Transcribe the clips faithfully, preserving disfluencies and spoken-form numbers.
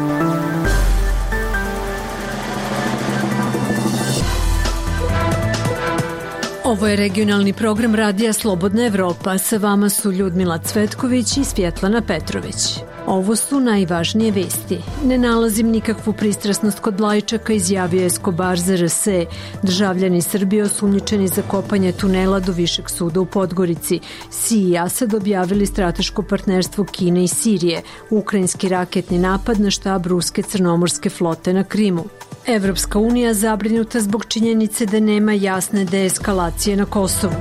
Ovo je regionalni program Radija Slobodna Evropa. Sa vama su Ljudmila Cvetković i Svjetlana Petrović. Ovo su najvažnije vesti. Ne nalazim nikakvu pristrasnost kod Lajčaka, izjavio Escobar za R S E. Državljani Srbije osumnjičeni za kopanje tunela do Višeg suda u Podgorici. Si i Asad objavili strateško partnerstvo Kine i Sirije. Ukrajinski raketni napad na štab ruske crnomorske flote na Krimu. Evropska unija zabrinuta zbog činjenice da nema jasne deeskalacije na Kosovu.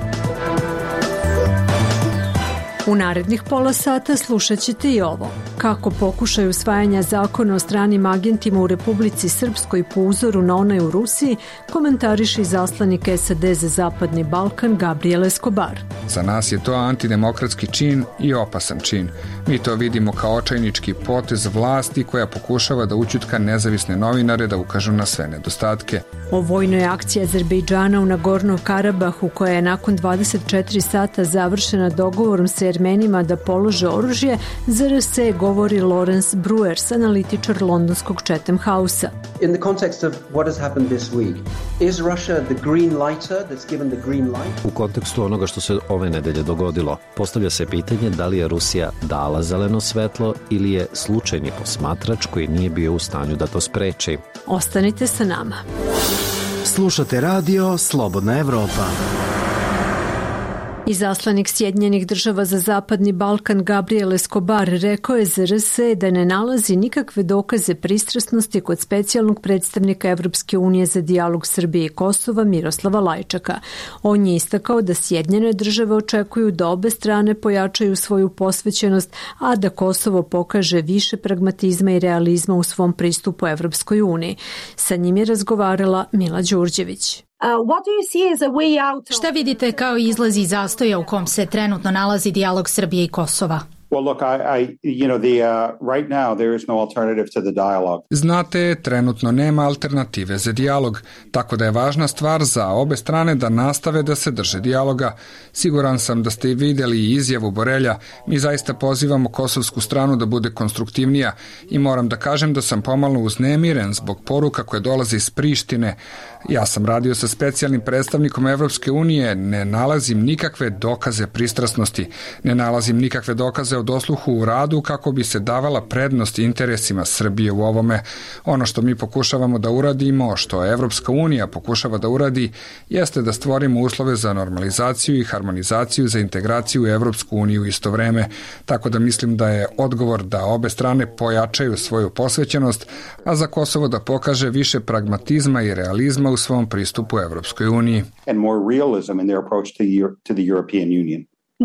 U narednih pola sata slušat ćete i ovo. Kako pokušaj usvajanja zakona o stranim agentima u Republici Srpskoj po uzoru na onaj u Rusiji, komentariše izaslanik S A D za Zapadni Balkan Gabriel Escobar. Za nas je to antidemokratski čin i opasan čin. Mi to vidimo kao očajnički potez vlasti koja pokušava da ućutka nezavisne novinare da ukažu na sve nedostatke. O vojnoj akciji Azerbejdžana u Nagornom Karabahu, koja je nakon dvadeset četiri sata završena dogovorom sa Armenima da polože oružje, za R S E govori Lawrence Brewers, analitičar londonskog Chatham House-a. In the context of what has happened this week, is Russia the green lighter that's given the green light? U kontekstu onoga što se ove nedelje dogodilo, postavlja se pitanje da li je Rusija dala zeleno svetlo ili je slučajni posmatrač koji nije bio u stanju da to spreči. Ostanite sa nama. Slušate radio Slobodna Evropa. Izaslanik Sjedinjenih država za Zapadni Balkan Gabriel Escobar rekao je za R S E da ne nalazi nikakve dokaze pristrasnosti kod specijalnog predstavnika Evropske unije za dijalog Srbije i Kosova Miroslava Lajčaka. On je istakao da Sjedinjene države očekuju da obe strane pojačaju svoju posvećenost, a da Kosovo pokaže više pragmatizma i realizma u svom pristupu Evropskoj uniji. Sa njim je razgovarala Mila Đurđević. Šta vidite kao izlaz iz zastoja u kom se trenutno nalazi dijalog Srbije i Kosova? Well, look, I, I, you know, the uh, right now there is no alternative to the dialogue. Znate, trenutno nema alternative za dijalog, tako da je važna stvar za obe strane da nastave da se drže dijaloga. Siguran sam da ste i vidjeli izjavu Borelja. Mi zaista pozivamo kosovsku stranu da bude konstruktivnija i moram da kažem da sam pomalo uznemiren zbog poruka koje dolaze iz Prištine. Ja sam radio sa specijalnim predstavnikom Evropske unije, ne nalazim nikakve dokaze pristrasnosti, ne nalazim nikakve dokaze o dosluhu u radu kako bi se davala prednost interesima Srbije u ovome. Ono što mi pokušavamo da uradimo, što Evropska unija pokušava da uradi, jeste da stvorimo uslove za normalizaciju i harmonizaciju za integraciju u Evropsku uniju isto vreme. Tako da mislim da je odgovor da obe strane pojačaju svoju posvećenost, a za Kosovo da pokaže više pragmatizma i realizma u svom pristupu Evropskoj uniji. And more realism in their approach to the, to the European Union.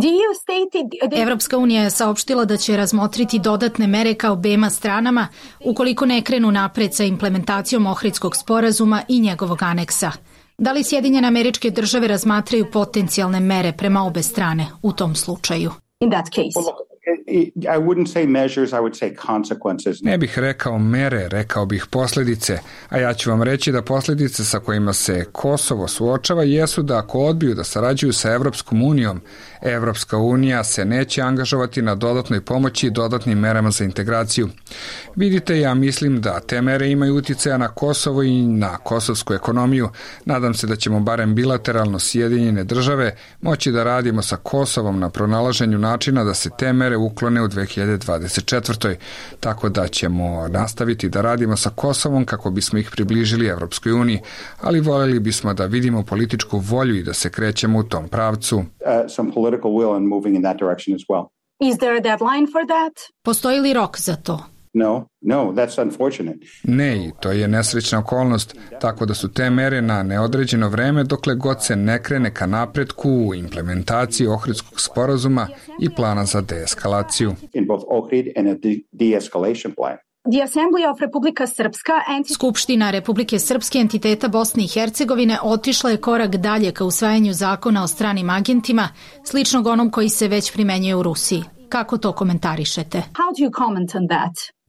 Evropska unija je saopštila da će razmotriti dodatne mere ka obema stranama ukoliko ne krenu napred sa implementacijom Ohridskog sporazuma i njegovog aneksa. Da li Sjedinjene Američke Države razmatraju potencijalne mere prema obe strane u tom slučaju? In that case. Well, I wouldn't say measures, I would say consequences. Ne bih rekao mere, rekao bih posljedice, a ja ću vam reći da posljedice sa kojima se Kosovo suočava jesu da ako odbiju da sarađuju sa Evropskom unijom, Evropska unija se neće angažovati na dodatnoj pomoći i dodatnim merama za integraciju. Vidite, ja mislim da te mere imaju uticaja na Kosovo i na kosovsku ekonomiju. Nadam se da ćemo barem bilateralno Sjedinjene države moći da radimo sa Kosovom na pronalaženju načina da se te mere uklone u dve hiljade dvadeset četvrtoj. Tako da ćemo nastaviti da radimo sa Kosovom kako bismo ih približili Evropskoj uniji, ali voljeli bismo da vidimo političku volju i da se krećemo u tom pravcu. Uh, some political will and moving in that direction as well. Is there a deadline for that? Postoji li rok za to? No, no, that's unfortunate. Ne, i to je nesrećna okolnost, tako da su te mere na neodređeno vreme dokle god se ne krene ka napretku u implementaciji Ohridskog sporazuma i plana za deeskalaciju. In both Ohrid and a de-escalation plan. The Assembly of Republika Srpska Skupština Republike Srpske entiteta Bosne i Hercegovine otišla je korak dalje ka usvajanju zakona o stranim agentima, sličnog onom koji se već primenjuje u Rusiji. Kako to komentarišete? How do you comment on that?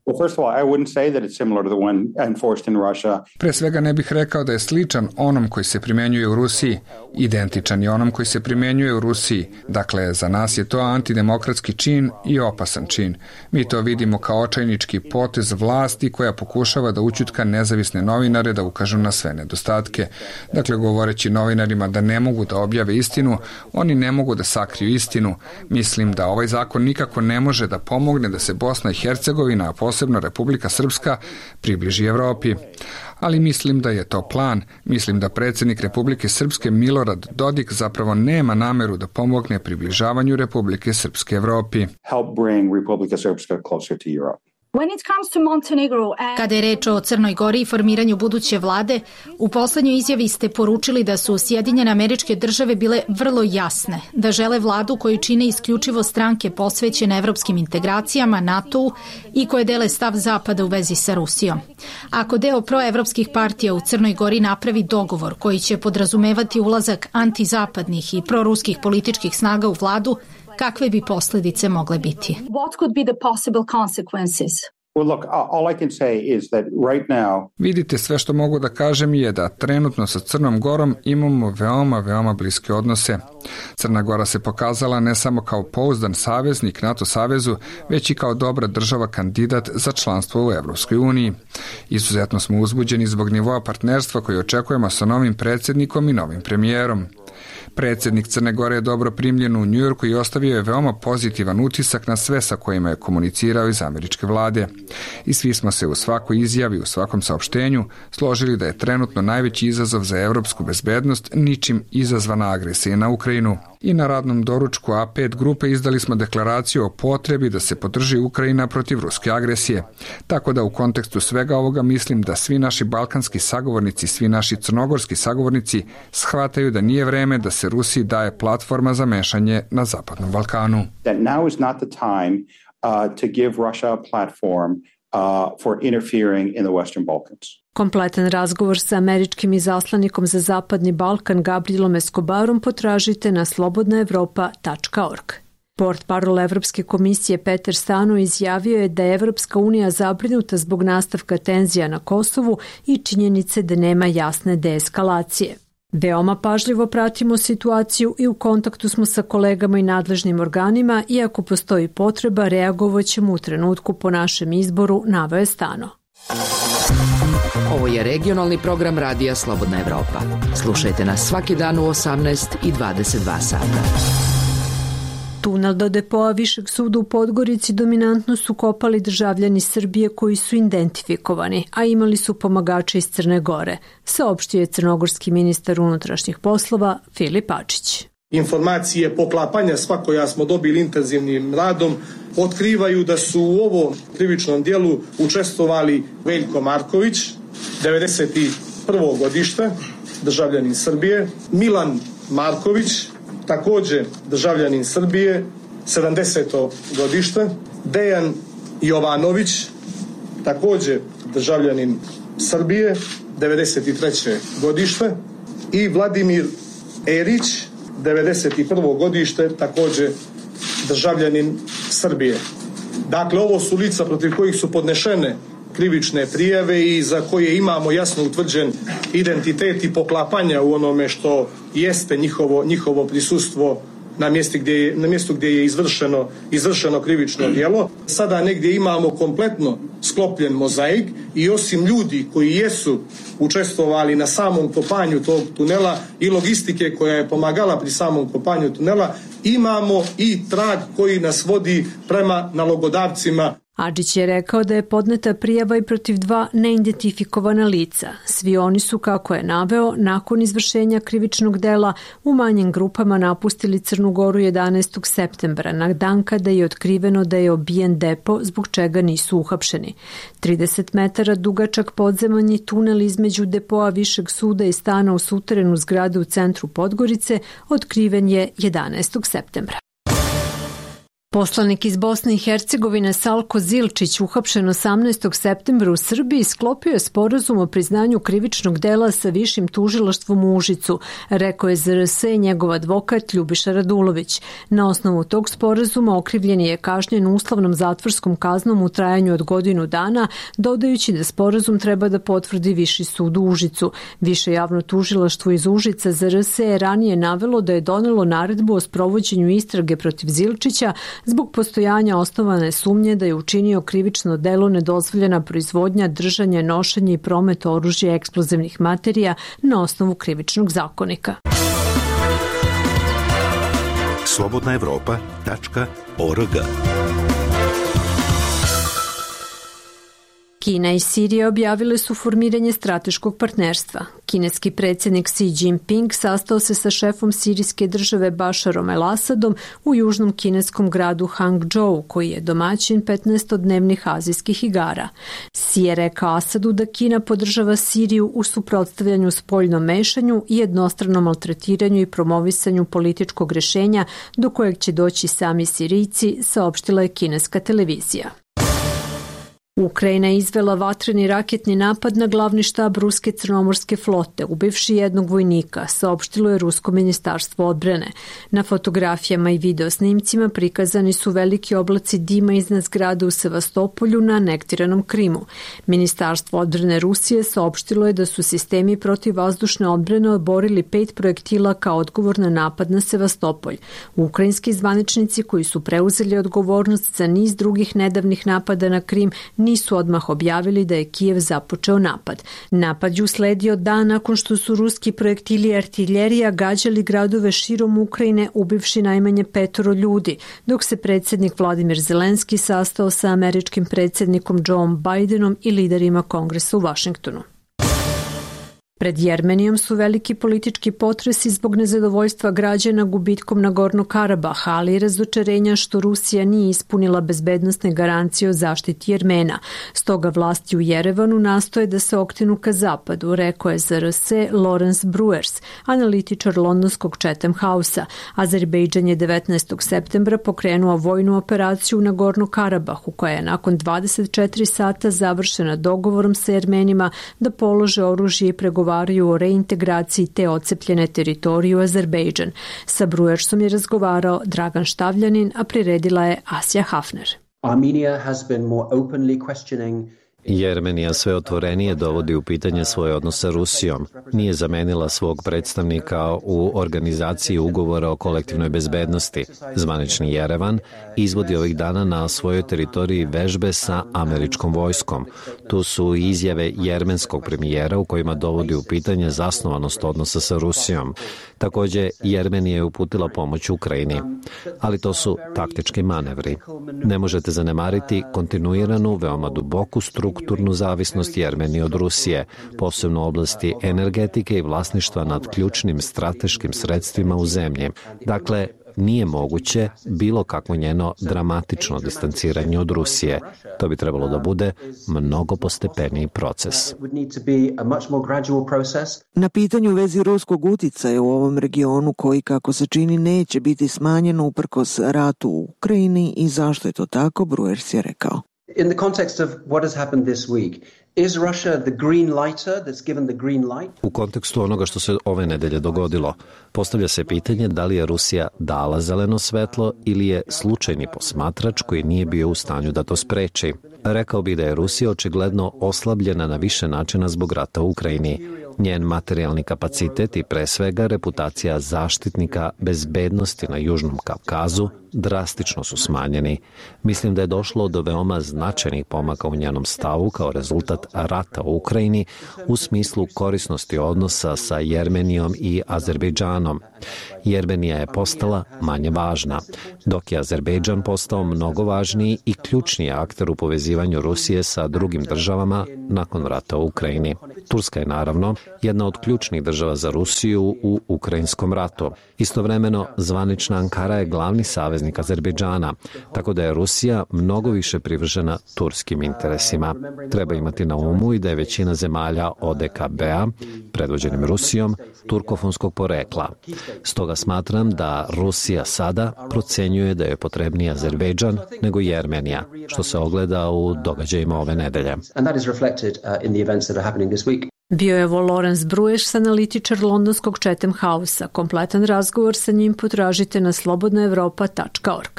Well, first of all, I wouldn't say that it's similar to the one enforced in Russia. Pre svega ne bih rekao da je sličan onom koji se primenjuje u Rusiji, identičan je onom koji se primenjuje u Rusiji. Dakle, za nas je to antidemokratski čin i opasan čin. Mi to vidimo kao očajnički potez vlasti koja pokušava da ućutka nezavisne novinare da ukažu na sve nedostatke. Dakle, govoreći novinarima da ne mogu da objave istinu, oni ne mogu da sakriju istinu. Mislim da ovaj zakon nikako ne može da pomogne da se Bosna i Hercegovina, a posebno Republika Srpska, približi Evropi. Ali mislim da je to plan. Mislim da predsjednik Republike Srpske Milorad Dodik zapravo nema nameru da pomogne približavanju Republike Srpske Evropi. Help bring Republika Srpska closer to Europe. Kada je reč o Crnoj Gori i formiranju buduće vlade, u poslednjoj izjavi ste poručili da su Sjedinjene Američke Države bile vrlo jasne, da žele vladu koju čine isključivo stranke posvećene evropskim integracijama, NATO-u i koje dele stav Zapada u vezi sa Rusijom. Ako deo proevropskih partija u Crnoj Gori napravi dogovor koji će podrazumevati ulazak antizapadnih i proruskih političkih snaga u vladu, kakve bi posljedice mogle biti? What could be the possible consequences? Well, look, all I can say is that right now... Vidite, sve što mogu da kažem je da trenutno sa Crnom Gorom imamo veoma, veoma bliske odnose. Crna Gora se pokazala ne samo kao pouzdan saveznik NATO savezu, već i kao dobra država kandidat za članstvo u Evropskoj uniji. Izuzetno smo uzbuđeni zbog nivoa partnerstva koji očekujemo sa novim predsjednikom i novim premijerom. Predsjednik Crne Gore je dobro primljen u Njujorku i ostavio je veoma pozitivan utisak na sve sa kojima je komunicirao iz američke vlade. I svi smo se u svakoj izjavi, u svakom saopštenju složili da je trenutno najveći izazov za evropsku bezbednost ničim izazvana agresija na Ukrajinu. I na radnom doručku A pet grupe izdali smo deklaraciju o potrebi da se podrži Ukrajina protiv ruske agresije. Tako da u kontekstu svega ovoga mislim da svi naši balkanski sagovornici, svi naši crnogorski sagovornici shvataju da nije vreme da se Rusiji daje platforma za mešanje na Zapadnom Balkanu. That now is not the time uh, to give Russia a platform uh, for interfering in the Western Balkans. Kompletan razgovor sa američkim izaslanikom za Zapadni Balkan Gabrielom Escobarom potražite na slobodna evropa tačka org. Portparol Evropske komisije Peter Stano izjavio je da je Evropska unija zabrinuta zbog nastavka tenzija na Kosovu i činjenice da nema jasne deeskalacije. Veoma pažljivo pratimo situaciju i u kontaktu smo sa kolegama i nadležnim organima i ako postoji potreba, reagovaćemo u trenutku po našem izboru, naveo je Stano. Ovo je regionalni program Radija Slobodna Evropa. Slušajte nas svaki dan u osamnaest i dvadeset dva sata. Tunel do depoa Višeg suda u Podgorici dominantno su kopali državljani Srbije koji su identifikovani, a imali su pomagače iz Crne Gore, saopštio je crnogorski ministar unutrašnjih poslova Filip Ačić. Informacije poklapanja svakoja smo dobili intenzivnim radom otkrivaju da su u ovom krivičnom dijelu učestvovali Veljko Marković, devedeset prvog godišta, državljanin Srbije, Milan Marković, također državljanin Srbije, sedamdeseto godište, Dejan Jovanović, također državljanin Srbije, devedeset treće godište i Vladimir Erić, devedeset prvo godište, također državljanin Srbije. Dakle, ovo su lica protiv kojih su podnešene krivične prijave i za koje imamo jasno utvrđen identitet i poklapanja u onome što jeste njihovo, njihovo prisustvo na mjestu gdje je, na mjestu gdje je izvršeno, izvršeno krivično djelo. Sada negdje imamo kompletno sklopljen mozaik i osim ljudi koji jesu učestvovali na samom kopanju tog tunela i logistike koja je pomagala pri samom kopanju tunela, imamo i trag koji nas vodi prema nalogodavcima. Adžić je rekao da je podneta prijava i protiv dva neidentifikovana lica. Svi oni su, kako je naveo, nakon izvršenja krivičnog dela u manjim grupama napustili Crnu Goru jedanaestog septembra, na dan kada je otkriveno da je obijen depo, zbog čega nisu uhapšeni. trideset metara dugačak podzemni tunel između depoa Višeg suda i stana u suterenu zgrade u centru Podgorice otkriven je jedanaestog septembra. Poslanik iz Bosne i Hercegovine Salko Zilčić, uhapšen osamnaestog septembra u Srbiji, sklopio je sporazum o priznanju krivičnog dela sa Višim tužilaštvom u Užicu, rekao je Z R S i njegov advokat Ljubiša Radulović. Na osnovu tog sporazuma okrivljeni je kažnjen uslovnom zatvorskom kaznom u trajanju od godinu dana, dodajući da sporazum treba da potvrdi Viši sud u Užicu. Više javno tužilaštvo iz Užica Z R S je ranije navelo da je donelo naredbu o sprovođenju istrage protiv Zilčića zbog postojanja osnovane sumnje da je učinio krivično delo nedozvoljena proizvodnja, držanje, nošenje i promet oružja i eksplozivnih materija na osnovu krivičnog zakonika. slobodna evropa tačka org. Kina i Sirija objavile su formiranje strateškog partnerstva. Kineski predsjednik Xi Jinping sastao se sa šefom sirijske države Bašarom el-Asadom u južnom kineskom gradu Hangzhou, koji je domaćin petnaestodnevnih azijskih igara. Xi je rekao Asadu da Kina podržava Siriju u suprotstavljanju spoljnom mešanju i jednostranom maltretiranju i promovisanju političkog rešenja do kojeg će doći sami Sirijci, saopštila je kineska televizija. Ukrajina je izvela vatreni raketni napad na glavni štab ruske crnomorske flote, ubivši jednog vojnika, saopštilo je Rusko ministarstvo odbrane. Na fotografijama i videosnimcima prikazani su veliki oblaci dima iznad zgrade u Sevastopolju na anektiranom Krimu. Ministarstvo odbrane Rusije saopštilo je da su sistemi protivvazdušne odbrane oborili pet projektila kao odgovor na napad na Sevastopolj. Ukrajinski zvaničnici koji su preuzeli odgovornost za niz drugih nedavnih napada na Krim nisu odmah objavili da je Kijev započeo napad. Napad je usledio dan nakon što su ruski projektili i artiljerija gađali gradove širom Ukrajine, ubivši najmanje petoro ljudi, dok se predsjednik Vladimir Zelenski sastao sa američkim predsjednikom Joe Bidenom i liderima kongresa u Vašingtonu. Pred Jermenijom su veliki politički potresi zbog nezadovoljstva građana gubitkom Nagornog Karabaha, ali i razočarenja što Rusija nije ispunila bezbednosne garancije o zaštiti Jermena. Stoga vlasti u Jerevanu nastoje da se okrenu ka zapadu, rekao je Z R S Lawrence Brewers, analitičar londonskog Chatham House-a. Azerbejdžan je devetnaestog septembra pokrenuo vojnu operaciju u Nagornom Karabahu, koja je nakon dvadeset četiri sata završena dogovorom sa Jermenima da polože oružje i pregovaraju o reintegraciji te ocepljene teritorije u Azerbejdžan. Sa Brujersom je razgovarao Dragan Štavljanin, a priredila je Asja Hafner. Armenia has been more openly questioning Jermenija sve otvorenije dovodi u pitanje svoje odnose sa Rusijom. Nije zamenila svog predstavnika u organizaciji ugovora o kolektivnoj bezbednosti. Zvanični Jerevan izvodi ovih dana na svojoj teritoriji vežbe sa američkom vojskom. Tu su izjave jermenskog premijera u kojima dovodi u pitanje zasnovanost odnosa sa Rusijom. Takođe, Jermenija je uputila pomoć Ukrajini. Ali to su taktički manevri. Ne možete zanemariti kontinuiranu, veoma duboku strukturnu zavisnost Jermenije od Rusije, posebno u oblasti energetike i vlasništva nad ključnim strateškim sredstvima u zemlji. Dakle, nije moguće bilo kakvo njeno dramatično distanciranje od Rusije. To bi trebalo da bude mnogo postepeniji proces. Na pitanju u vezi ruskog uticaja u ovom regionu koji, kako se čini, neće biti smanjen uprkos ratu u Ukrajini i zašto je to tako, Brewers je rekao. In the context of what has happened this week, is Russia the green lighter that's given the green light? U kontekstu onoga što se ove nedelje dogodilo, postavlja se pitanje da li je Rusija dala zeleno svetlo ili je slučajni posmatrač koji nije bio u stanju da to spreči. Rekao bih da je Rusija očigledno oslabljena na više načina zbog rata u Ukrajini. Njen materijalni kapacitet i pre svega reputacija zaštitnika bezbednosti na Južnom Kavkazu drastično su smanjeni. Mislim da je došlo do veoma značajnih pomaka u njenom stavu kao rezultat rata u Ukrajini u smislu korisnosti odnosa sa Jermenijom i Azerbejdžanom. Jermenija je postala manje važna, dok je Azerbejdžan postao mnogo važniji i ključniji akter u povezivanju Rusije sa drugim državama nakon rata u Ukrajini. Turska je naravno jedna od ključnih država za Rusiju u ukrajinskom ratu. Istovremeno, zvanična Ankara je glavni saveznik saveznik Azerbejdžana, tako da je Rusija mnogo više privržena turskim interesima. Treba imati na umu i da je većina zemalja O D K B-a, predvođenim Rusijom, turkofonskog porekla. Stoga smatram da Rusija sada procenjuje da je potrebniji Azerbejdžan nego Jermenija, što se ogleda u događajima ove nedelje. Bio je ovo Lawrence Brueš, analitičar londonskog Chatham House-a. Kompletan razgovor sa njim potražite na slobodna evropa tačka org.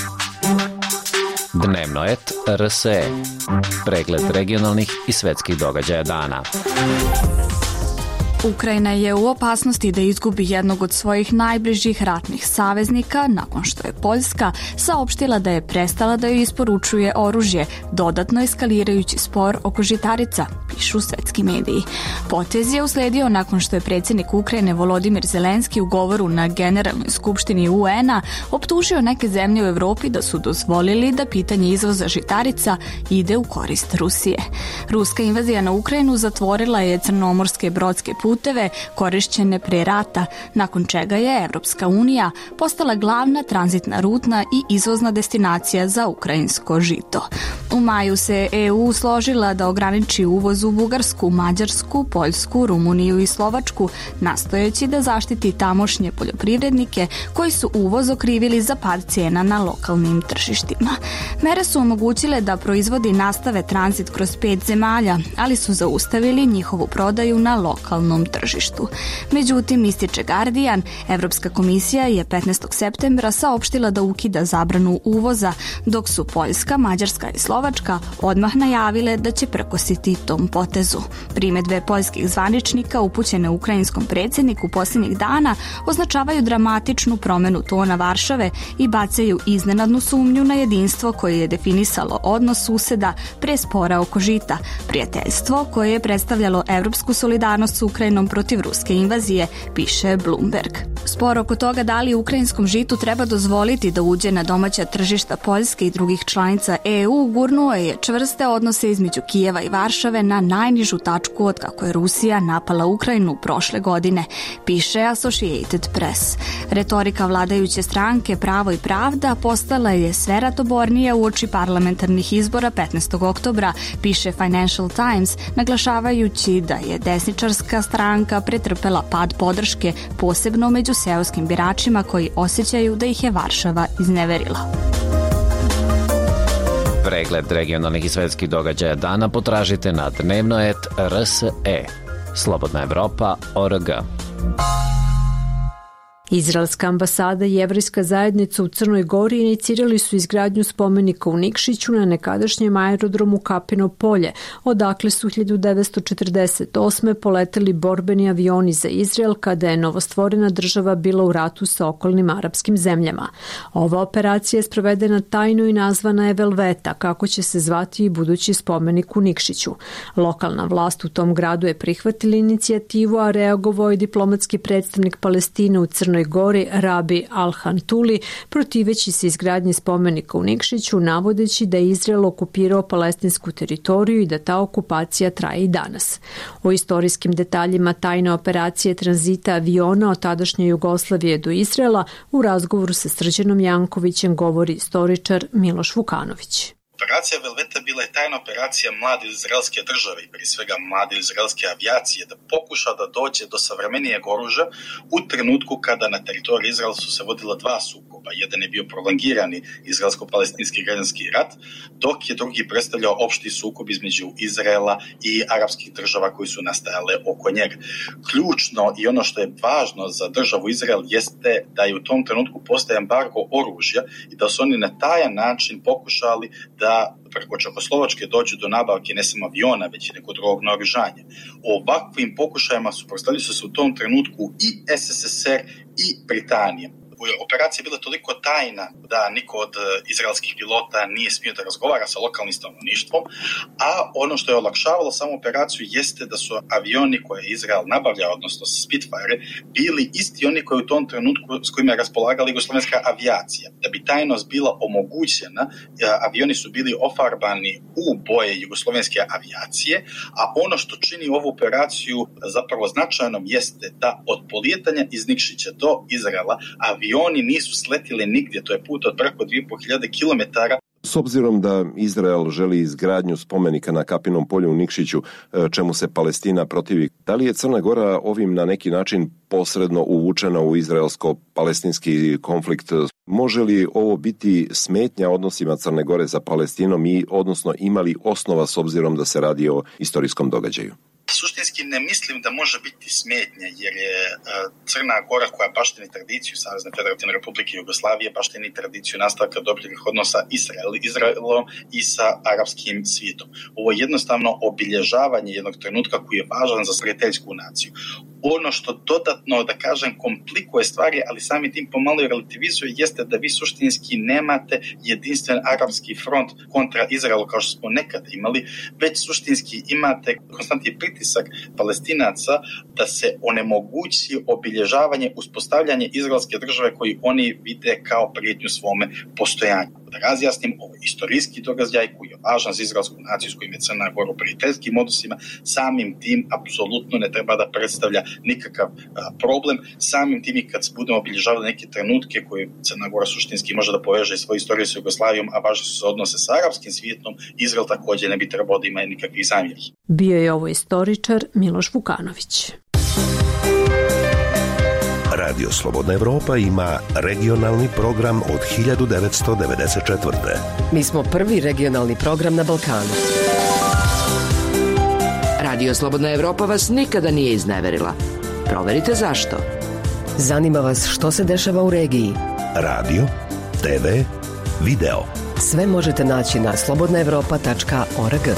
Dnevno et R S E. Pregled regionalnih i svetskih događaja dana. Ukrajina je u opasnosti da izgubi jednog od svojih najbližih ratnih saveznika nakon što je Poljska saopštila da je prestala da joj isporučuje oružje, dodatno eskalirajući spor oko žitarica, pišu svetski mediji. Potez je usledio nakon što je predsjednik Ukrajine Volodimir Zelenski u govoru na Generalnoj skupštini U N-a optužio neke zemlje u Evropi da su dozvolili da pitanje izvoza žitarica ide u korist Rusije. Ruska invazija na Ukrajinu zatvorila je crnomorske brodske puteve korišćene pre rata, nakon čega je Evropska unija postala glavna tranzitna rutna i izvozna destinacija za ukrajinsko žito. U maju se E U složila da ograniči uvoz u Bugarsku, Mađarsku, Poljsku, Rumuniju i Slovačku, nastojeći da zaštiti tamošnje poljoprivrednike koji su uvoz okrivili za pad cijena na lokalnim tržištima. Mere su omogućile da proizvodi nastave tranzit kroz pet zemalja, ali su zaustavili njihovu prodaju na lokalnom tržištu. Međutim, ističe Guardian, Evropska komisija je petnaestog septembra saopštila da ukida zabranu uvoza, dok su Poljska, Mađarska i Slovačka odmah najavile da će prkositi tom potezu. Primedbe poljskih zvaničnika upućene ukrajinskom predsjedniku posljednjih dana označavaju dramatičnu promenu tona Varšave i bacaju iznenadnu sumnju na jedinstvo koje je definisalo odnos suseda pre spora oko žita, prijateljstvo koje je predstavljalo evropsku solidarnost s Ukrajinom protiv ruske invazije, piše Bloomberg. Spor oko toga da li ukrajinskom žitu treba dozvoliti da uđe na domaća tržišta Poljske i drugih članica E U gurnuo je čvrste odnose između Kijeva i Varšave na najnižu tačku od kako je Rusija napala Ukrajinu prošle godine, piše Associated Press. Retorika vladajuće stranke Pravo i pravda postala je sve ratobornija uoči parlamentarnih izbora petnaestog oktobra, piše Financial Times, naglašavajući da je desničarska stranka pretrpela pad podrške, posebno među seoskim biračima koji osjećaju da ih je Varšava izneverila. Pregled regionalnih i svetskih događaja dana potražite na dnevno et R S E. Slobodna Evropa tačka org. Izraelska ambasada i jevrejska zajednica u Crnoj Gori inicirali su izgradnju spomenika u Nikšiću na nekadašnjem aerodromu Kapino polje, odakle su hiljadu devetsto četrdeset osme poleteli borbeni avioni za Izrael kada je novostvorena država bila u ratu sa okolnim arapskim zemljama. Ova operacija je sprovedena tajno i nazvana je Velveta, kako će se zvati i budući spomenik u Nikšiću. Lokalna vlast u tom gradu je prihvatila inicijativu, a reagovao je diplomatski predstavnik Palestine u Crnoj Gori Rabi Al-Hantuli, protiveći se izgradnji spomenika u Nikšiću, navodeći da je Izrael okupirao palestinsku teritoriju i da ta okupacija traje i danas. O istorijskim detaljima tajne operacije tranzita aviona od tadašnje Jugoslavije do Izraela u razgovoru sa Srđanom Jankovićem govori istoričar Miloš Vukanović. Operacija Velveta bila je tajna operacija mlade izraelske države i prije svega mlade izraelske avijacije da pokuša da dođe do savremenijeg oružja u trenutku kada na teritoriji Izraela su se vodila dva sukoba. Jedan je bio prolongirani izraelsko-palestinski građanski rat, dok je drugi predstavljao opšti sukob između Izraela i arapskih država koji su nastajale oko njega. Ključno i ono što je važno za državu Izrael jeste da je u tom trenutku postaje embargo oružja i da su oni na tajan način pokušali da da preko Čekoslovačke dođu do nabavke ne samo aviona, već i nekog drugog naoružanja. Ovakvim pokušajima suprotstavili su se u tom trenutku i S S S R i Britanija. Operacija je bila toliko tajna da niko od izraelskih pilota nije smio da razgovara sa lokalnim stanovništvom, a ono što je olakšavalo samu operaciju jeste da su avioni koje je Izrael nabavljao, odnosno Spitfire, bili isti oni koji u tom trenutku s kojima je raspolagala jugoslovenska avijacija. Da bi tajnost bila omogućena, avioni su bili ofarbani u boje jugoslovenske avijacije, a ono što čini ovu operaciju zapravo značajnom jeste da od polijetanja iz Nikšića do Izraela avioni avioni nisu sletili nigdje, to je put od preko dvije i po hiljade kilometara. S obzirom da Izrael želi izgradnju spomenika na Kapinom polju u Nikšiću, čemu se Palestina protivi, da li je Crna Gora ovim na neki način posredno uvučena u izraelsko-palestinski konflikt? Može li ovo biti smetnja odnosima Crne Gore sa Palestinom i odnosno ima li osnova s obzirom da se radi o istorijskom događaju? Suštinski ne mislim da može biti smetnja, jer je Crna Gora, koja baštini tradiciju Savezne Federativne Republike Jugoslavije, baštini tradiciju nastavka dobrih odnosa Izrael, Izraelom i sa arapskim svijetom. Ovo je jednostavno obilježavanje jednog trenutka koji je važan za prijateljsku naciju. Ono što dodatno, da kažem, komplikuje stvari, ali sami tim pomalo i relativizuje, jeste da vi suštinski nemate jedinstven arapski front kontra Izraelu kao što smo nekad imali, već suštinski imate konstantni pritisak Palestinaca da se onemogući obilježavanje, uspostavljanje izraelske države koji oni vide kao prijetnju svome postojanju. Da razjasnim, ovo je istorijski događaj koji je važan za izraelsku naciju s kojim je Crna Gora u prijateljskim odnosima, samim tim apsolutno ne treba da predstavlja nikakav a, problem, samim tim i kad se budemo obilježavali neke trenutke koje Crna Gora suštinski može da poveže i svoju istoriju s Jugoslavijom, a važni su za odnose sa arapskim svijetom, Izrael također ne bi trebao da ima nikakvih zamjerki. Bio je ovo istoričar Miloš Vukanović. Radio Slobodna Evropa ima regionalni program od hiljadu devetsto devedeset četvrte. Mi smo prvi regionalni program na Balkanu. Radio Slobodna Evropa vas nikada nije izneverila. Proverite zašto. Zanima vas što se dešava u regiji. Radio, te ve, video. Sve možete naći na slobodna evropa tačka org.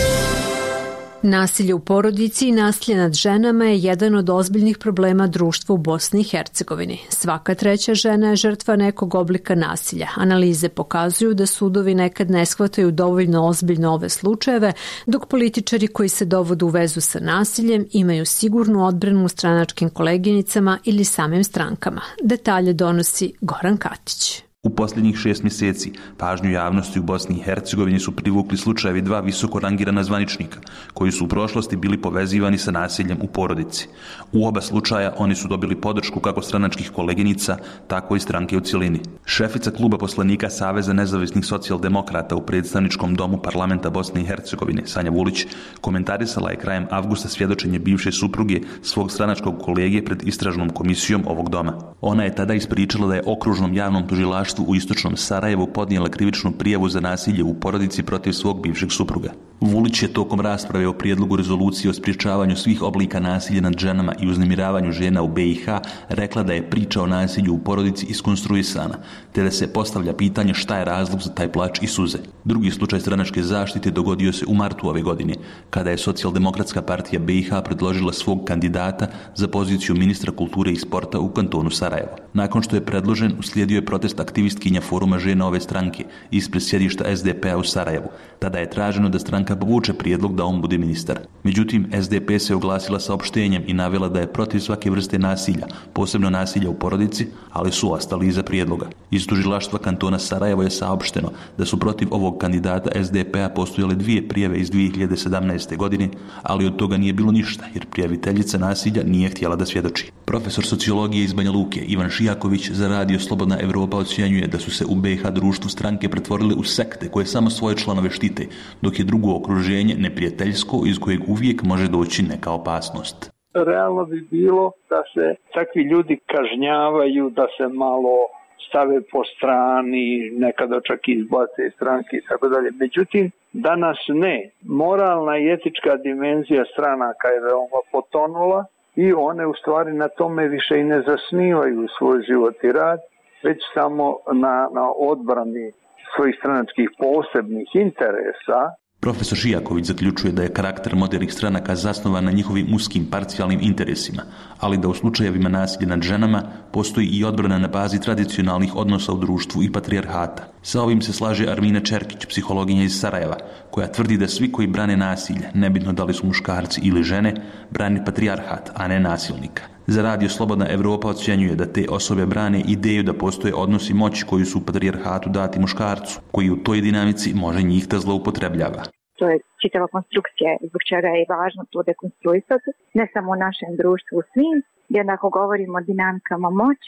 Nasilje u porodici i nasilje nad ženama je jedan od ozbiljnih problema društva u Bosni i Hercegovini. Svaka treća žena je žrtva nekog oblika nasilja. Analize pokazuju da sudovi nekad ne shvataju dovoljno ozbiljno ove slučajeve, dok političari koji se dovode u vezu sa nasiljem imaju sigurnu odbranu u stranačkim koleginicama ili samim strankama. Detalje donosi Goran Katić. U posljednjih šest mjeseci pažnju javnosti u Bosni i Hercegovini su privukli slučajevi dva visoko rangirana zvaničnika koji su u prošlosti bili povezivani sa nasiljem u porodici. U oba slučaja oni su dobili podršku kako stranačkih koleginica, tako i stranke u cjelini. Šefica kluba poslanika Saveza nezavisnih socijaldemokrata u predstavničkom domu parlamenta Bosne i Hercegovine, Sanja Vulić, komentarisala je krajem avgusta svjedočenje bivše supruge svog stranačkog kolege pred istražnom komisijom ovog doma. Ona je tada ispričala da je okružnom javnom tužilaštvu u istočnom Sarajevu podnijela krivičnu prijavu za nasilje u porodici protiv svog bivšeg supruga. Vulić je tokom rasprave o prijedlogu rezolucije o sprječavanju svih oblika nasilja nad ženama i uznemiravanju žena u be i ha rekla da je priča o nasilju u porodici iskonstruisana, te da se postavlja pitanje šta je razlog za taj plač i suze. Drugi slučaj stranačke zaštite dogodio se u martu ove godine, kada je Socijaldemokratska partija be i ha predložila svog kandidata za poziciju ministra kulture i sporta u kantonu Sarajevo. Nakon što je predložen, uslijedio je protest aktivistkinja foruma žena ove stranke ispred sjedišta es de pe a u Sarajevu. Tada je traženo da stranka povuče prijedlog da on bude ministar. Međutim, es de pe se oglasila saopštenjem i navela da je protiv svake vrste nasilja, posebno nasilja u porodici, ali su ostali iza prijedloga. Iz tužilaštva kantona Sarajevo je saopšteno da su protiv ovog kandidata es de pe a postojale dvije prijave iz dvije hiljade sedamnaeste. godine, ali od toga nije bilo ništa, jer prijaviteljica nasilja nije htjela da svjedoči. Profesor sociologije iz Banja Luke, Ivan Šijaković, za Radio Slobodna Evropa ocjenjuje da su se u be i ha društvu stranke pretvorile u sekte koje samo svoje članove štite, dok je drugo okruženje neprijateljsko iz kojeg uvijek može doći neka opasnost. Realno bi bilo da se takvi ljudi kažnjavaju, da se malo stave po strani, nekada čak izbace iz stranke i tako dalje. Međutim, danas ne. Moralna i etička dimenzija stranaka je veoma potonula i one u stvari na tome više i ne zasnivaju svoj život i rad, već samo na, na odbrani svojih stranačkih posebnih interesa. Profesor Šijaković zaključuje da je karakter modernih stranaka zasnovan na njihovim uskim parcijalnim interesima, ali da u slučajevima nasilja nad ženama postoji i odbrana na bazi tradicionalnih odnosa u društvu i patrijarhata. Sa ovim se slaže Armina Čerkić, psihologinja iz Sarajeva, koja tvrdi da svi koji brane nasilje, nebitno da li su muškarci ili žene, brane patrijarhat, a ne nasilnika. Za Radio Slobodna Evropa ocjenjuje da te osobe brane ideju da postoje odnosi moći koji su u patrijarhatu dati muškarcu, koji u toj dinamici može njih da zloupotrebljava. To je čitava konstrukcija, zbog čega je važno to dekonstruisati, ne samo u našem društvu svim, jer ako govorimo o dinamikama moći,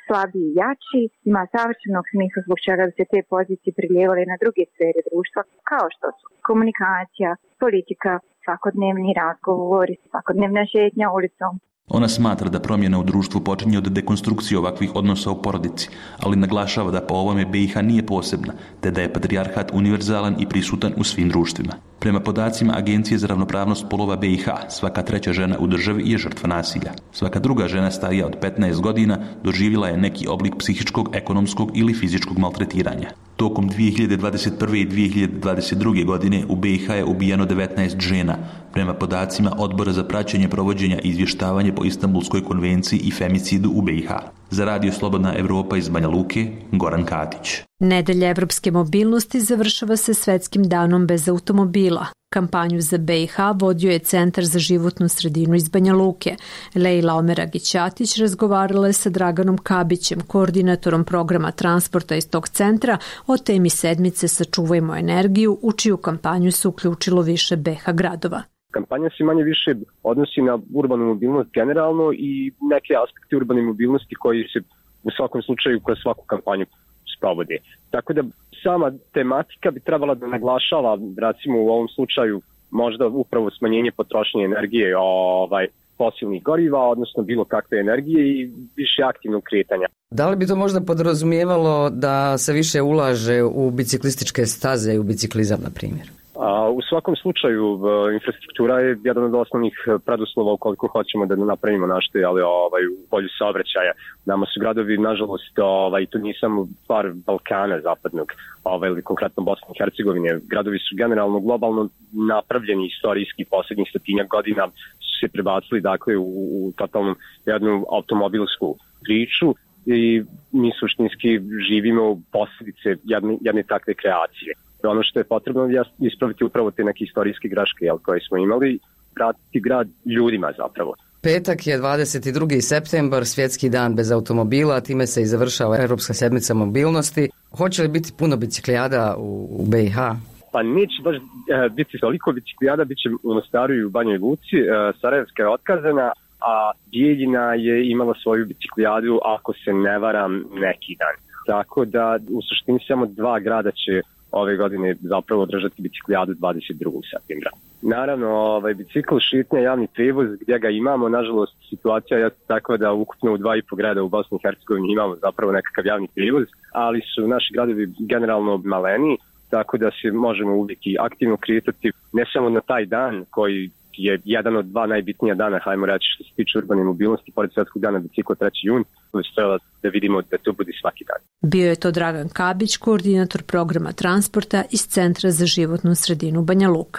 slabiji i jači, ima savršenog smisla zbog čega bi se te pozicije priljevale na druge sfere društva, kao što su komunikacija, politika, svakodnevni razgovori, svakodnevna šetnja ulicom. Ona smatra da promjena u društvu počinje od dekonstrukcije ovakvih odnosa u porodici, ali naglašava da po ovome B i H nije posebna, te da je patrijarhat univerzalan i prisutan u svim društvima. Prema podacima Agencije za ravnopravnost polova B i H, svaka treća žena u državi je žrtva nasilja. Svaka druga žena starija od petnaest godina doživjela je neki oblik psihičkog, ekonomskog ili fizičkog maltretiranja. Tokom dvije hiljade dvadeset prve i dvije hiljade dvadeset druge. godine u B i H je ubijeno devetnaest žena, prema podacima Odbora za praćenje provođenja i izvještavanje po Istanbulskoj konvenciji i femicidu u B i H. Za Radio Slobodna Evropa iz Banja Luke, Goran Katić. Nedelja evropske mobilnosti završava se Svetskim danom bez automobila. Kampanju za B i H vodio je Centar za životnu sredinu iz Banja Luke. Lejla Omeragić-Ćatić razgovarala je sa Draganom Kabićem, koordinatorom programa transporta iz tog centra, o temi sedmice Sačuvajmo energiju, u čiju kampanju se uključilo više B i H gradova. Kampanja se manje više odnosi na urbanu mobilnost generalno i neke aspekte urbane mobilnosti koji se u svakom slučaju kroz svaku kampanju sprovode. Tako da sama tematika bi trebala da naglašava, recimo u ovom slučaju, možda upravo smanjenje potrošnje energije ovaj, fosilnih goriva, odnosno bilo kakve energije i više aktivnog kretanja. Da li bi to možda podrazumijevalo da se više ulaže u biciklističke staze i u biciklizam, na primjer? A, u svakom slučaju, infrastruktura je jedan od osnovnih preduslova ukoliko hoćemo da napravimo našte, ali ovaj, u polju saobraćaja. Nama su gradovi, nažalost, ovaj, to nije samo par Balkana zapadnog, ovaj, ili konkretno Bosne i Hercegovine. Gradovi su generalno globalno napravljeni istorijski posljednjih stotinjak godina, su se prebacili dakle, u, u totalnu jednu automobilsku priču i mi suštinski živimo u posljedice jedne, jedne takve kreacije. Ono što je potrebno je ispraviti upravo te neke istorijske greške jel, koje smo imali, vratiti grad ljudima zapravo. Petak je dvadeset drugi septembar, Svjetski dan bez automobila, time se i završava Evropska sedmica mobilnosti. Hoće li biti puno biciklijada u, u B i H? Pa neće baš e, biti toliko biciklijada, bit će u Mostaru i u Banjoj Luci. E, Sarajevska je otkazana, a Bijeljina je imala svoju biciklijadu, ako se ne varam, neki dan. Tako da u suštini samo dva grada će ove godine zapravo održati biciklijadu dvadeset drugog septembra. Naravno, ovaj, bicikl, šetnja, javni prevoz, gdje ga imamo, nažalost, situacija je tako da ukupno u dva i po grada u Bosni i Hercegovini imamo zapravo nekakav javni prevoz, ali su naši gradovi generalno maleni, tako da se možemo uvijek i aktivno kretati, ne samo na taj dan koji je jedan od dva najbitnija dana, hajmo reći, što se tiče urbane mobilnosti, pored Svjetskog dana bicikla treći jun, već treba da vidimo da to bude svaki dan. Bio je to Dragan Kabić, koordinator programa transporta iz Centra za životnu sredinu Banja Luka.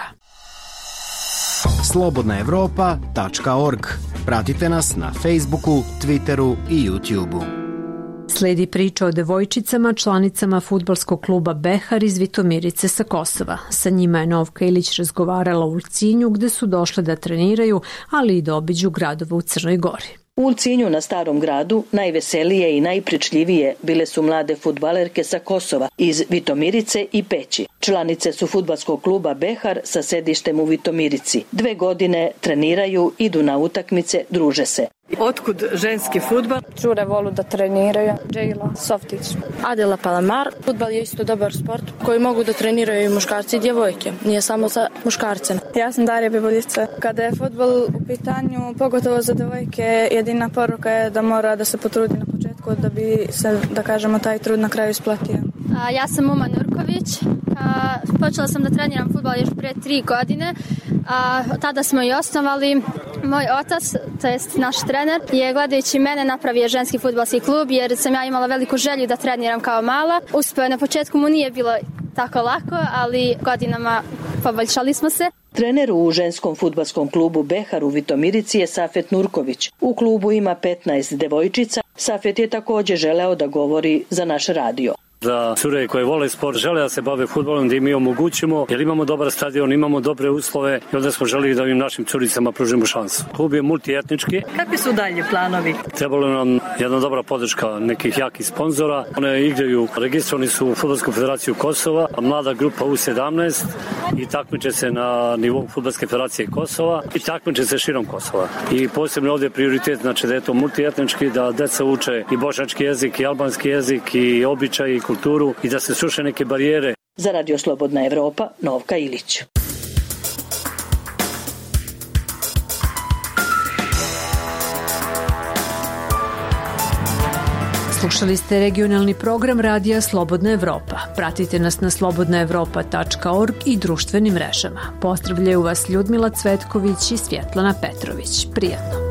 slobodna evropa tačka org. Pratite nas na Facebooku, Twitteru i YouTubeu. Sledi priča o devojčicama, članicama fudbalskog kluba Behar iz Vitomirice sa Kosova. Sa njima je Novka Ilić razgovarala u Ulcinju gde su došle da treniraju, ali i da obiđu gradova u Crnoj Gori. U Ulcinju na Starom gradu najveselije i najpričljivije bile su mlade fudbalerke sa Kosova iz Vitomirice i Peći. Članice su fudbalskog kluba Behar sa sedištem u Vitomirici. Dve godine treniraju, idu na utakmice, druže se. Otkud ženski fudbal? Cure volu da treniraju. Džejla Softić. Adela Palamar. Fudbal je isto dobar sport koji mogu da treniraju i muškarci i djevojke. Nije samo za muškarce. Ja sam Darija Biboljica. Kada je fudbal u pitanju, pogotovo za djevojke, jedina poruka je da mora da se potrudi na početku da bi se, da kažemo, taj trud na kraju isplatio. A, ja sam Uma Nurković. A, počela sam da treniram fudbal još prije tri godine. A, tada smo i osnovali. Moj otac, to jest naš trener, je gledajući mene napravio ženski fudbalski klub jer sam ja imala veliku želju da treniram kao mala. Uspeo, na početku mu nije bilo tako lako, ali godinama poboljšali smo se. Trener u ženskom fudbalskom klubu Behar u Vitomirici je Safet Nurković. U klubu ima petnaest devojčica. Safet je također želeo da govori za naš radio. da cure koje vole sport, žele da se bave fudbalom, da im mi omogućimo, jer imamo dobar stadion, imamo dobre uslove i onda smo želeli da im našim curicama pružimo šansu. Klub je multietnički. Kakvi su dalje planovi? Trebalo nam jedna dobra podrška nekih jakih sponzora. One igraju, registrovani su u Fudbalsku federaciju Kosova, mlada grupa U sedamnaest i takmiče se na nivou Fudbalske federacije Kosova i takmiče se širom Kosova. I posebno ovdje je prioritet, znači da je to multietnički, da deca uče i bošnjački jezik, i albanski jezik, i običaj, i kulturu i da se sruše neke barijere. Za Radio Slobodna Evropa, Novka Ilić. Slušali ste regionalni program Radija Slobodna Evropa. Pratite nas na slobodna evropa tačka org i društvenim mrežama. Pozdravljaju vas Ljudmila Cvetković i Svjetlana Petrović. Prijatno.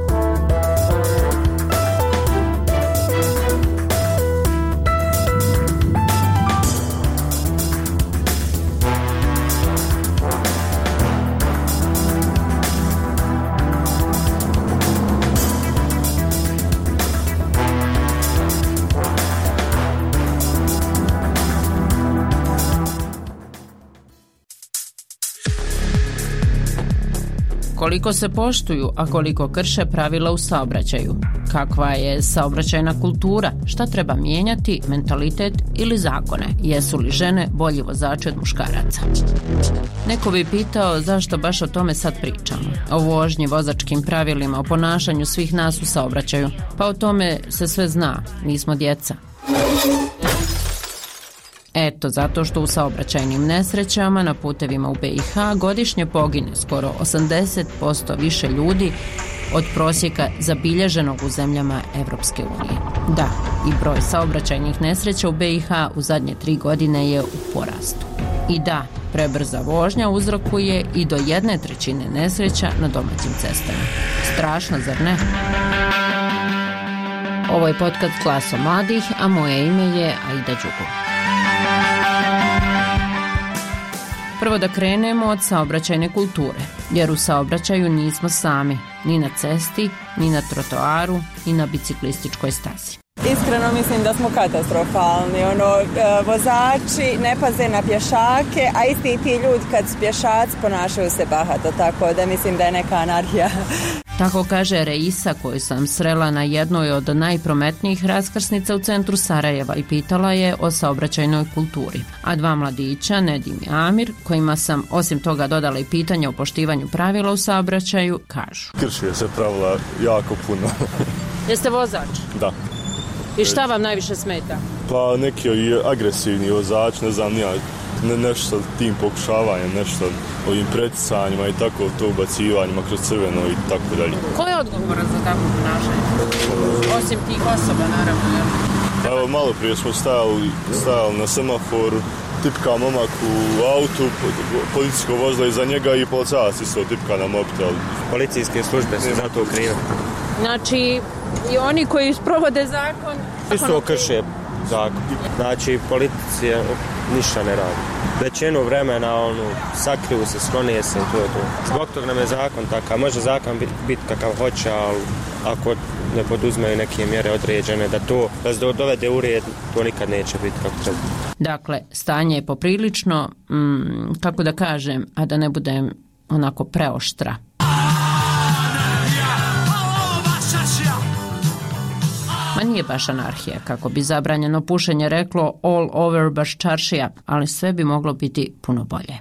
Koliko se poštuju, a koliko krše pravila u saobraćaju? Kakva je saobraćajna kultura? Šta treba mijenjati, mentalitet ili zakone? Jesu li žene bolji vozači od muškaraca? Neko bi pitao zašto baš o tome sad pričamo. O vožnji, vozačkim pravilima, o ponašanju svih nas u saobraćaju. Pa o tome se sve zna, nismo djeca. Eto, zato što u saobraćajnim nesrećama na putevima u B i H godišnje pogine skoro osamdeset posto više ljudi od prosjeka zabilježenog u zemljama Evropske unije. Da, i broj saobraćajnih nesreća u B i H u zadnje tri godine je u porastu. I da, prebrza vožnja uzrokuje i do jedne trećine nesreća na domaćim cestama. Strašno, zar ne? Ovo je podcast Glaso mladih, a moje ime je Aida Đugo. Prvo da krenemo od saobraćajne kulture, jer u saobraćaju nismo sami, ni na cesti, ni na trotoaru, ni na biciklističkoj stazi. Iskreno mislim da smo katastrofalni, ono, vozači ne paze na pješake, a isti ti ljudi kad su pješaci ponašaju se bahato, tako da mislim da je neka anarhija. Tako kaže Reisa, koju sam srela na jednoj od najprometnijih raskrsnica u centru Sarajeva i pitala je o saobraćajnoj kulturi. A dva mladića, Nedim i Amir, kojima sam osim toga dodala i pitanje o poštivanju pravila u saobraćaju, kažu. Kršuje se pravila jako puno. Jeste vozač? Da. I šta vam najviše smeta? Pa neki agresivni vozač, ne znam nija, ne, nešto tim pokušavanjem, nešto ovim preticanjima i tako to ubacivanjima kroz crveno i tako dalje. Ko je odgovoran za takvo ponašanje? Osim tih osoba, naravno. Pa evo, malo prije smo stajali, stajali na semaforu, tipka momak u autu, policijsko vozilo iza njega i policajac isto tipka na mobitel. Policijske službe su za to krive. Znači, i oni koji sprovode zakon... Isto krše zakon. Znači, policija ništa ne radi. Većinu vremena, ono, sakriju se, sklonije se i to je to. Zbog toga nam je zakon takav. Može zakon biti bit kakav hoće, ali ako ne poduzmeju neke mjere određene, da to da se dovede u red, to nikad neće biti kako treba. Dakle, stanje je poprilično, mm, kako da kažem, a da ne budem onako preoštra. Ma nije baš anarhija, kako bi zabranjeno pušenje reklo all over baš čaršija, ali sve bi moglo biti puno bolje.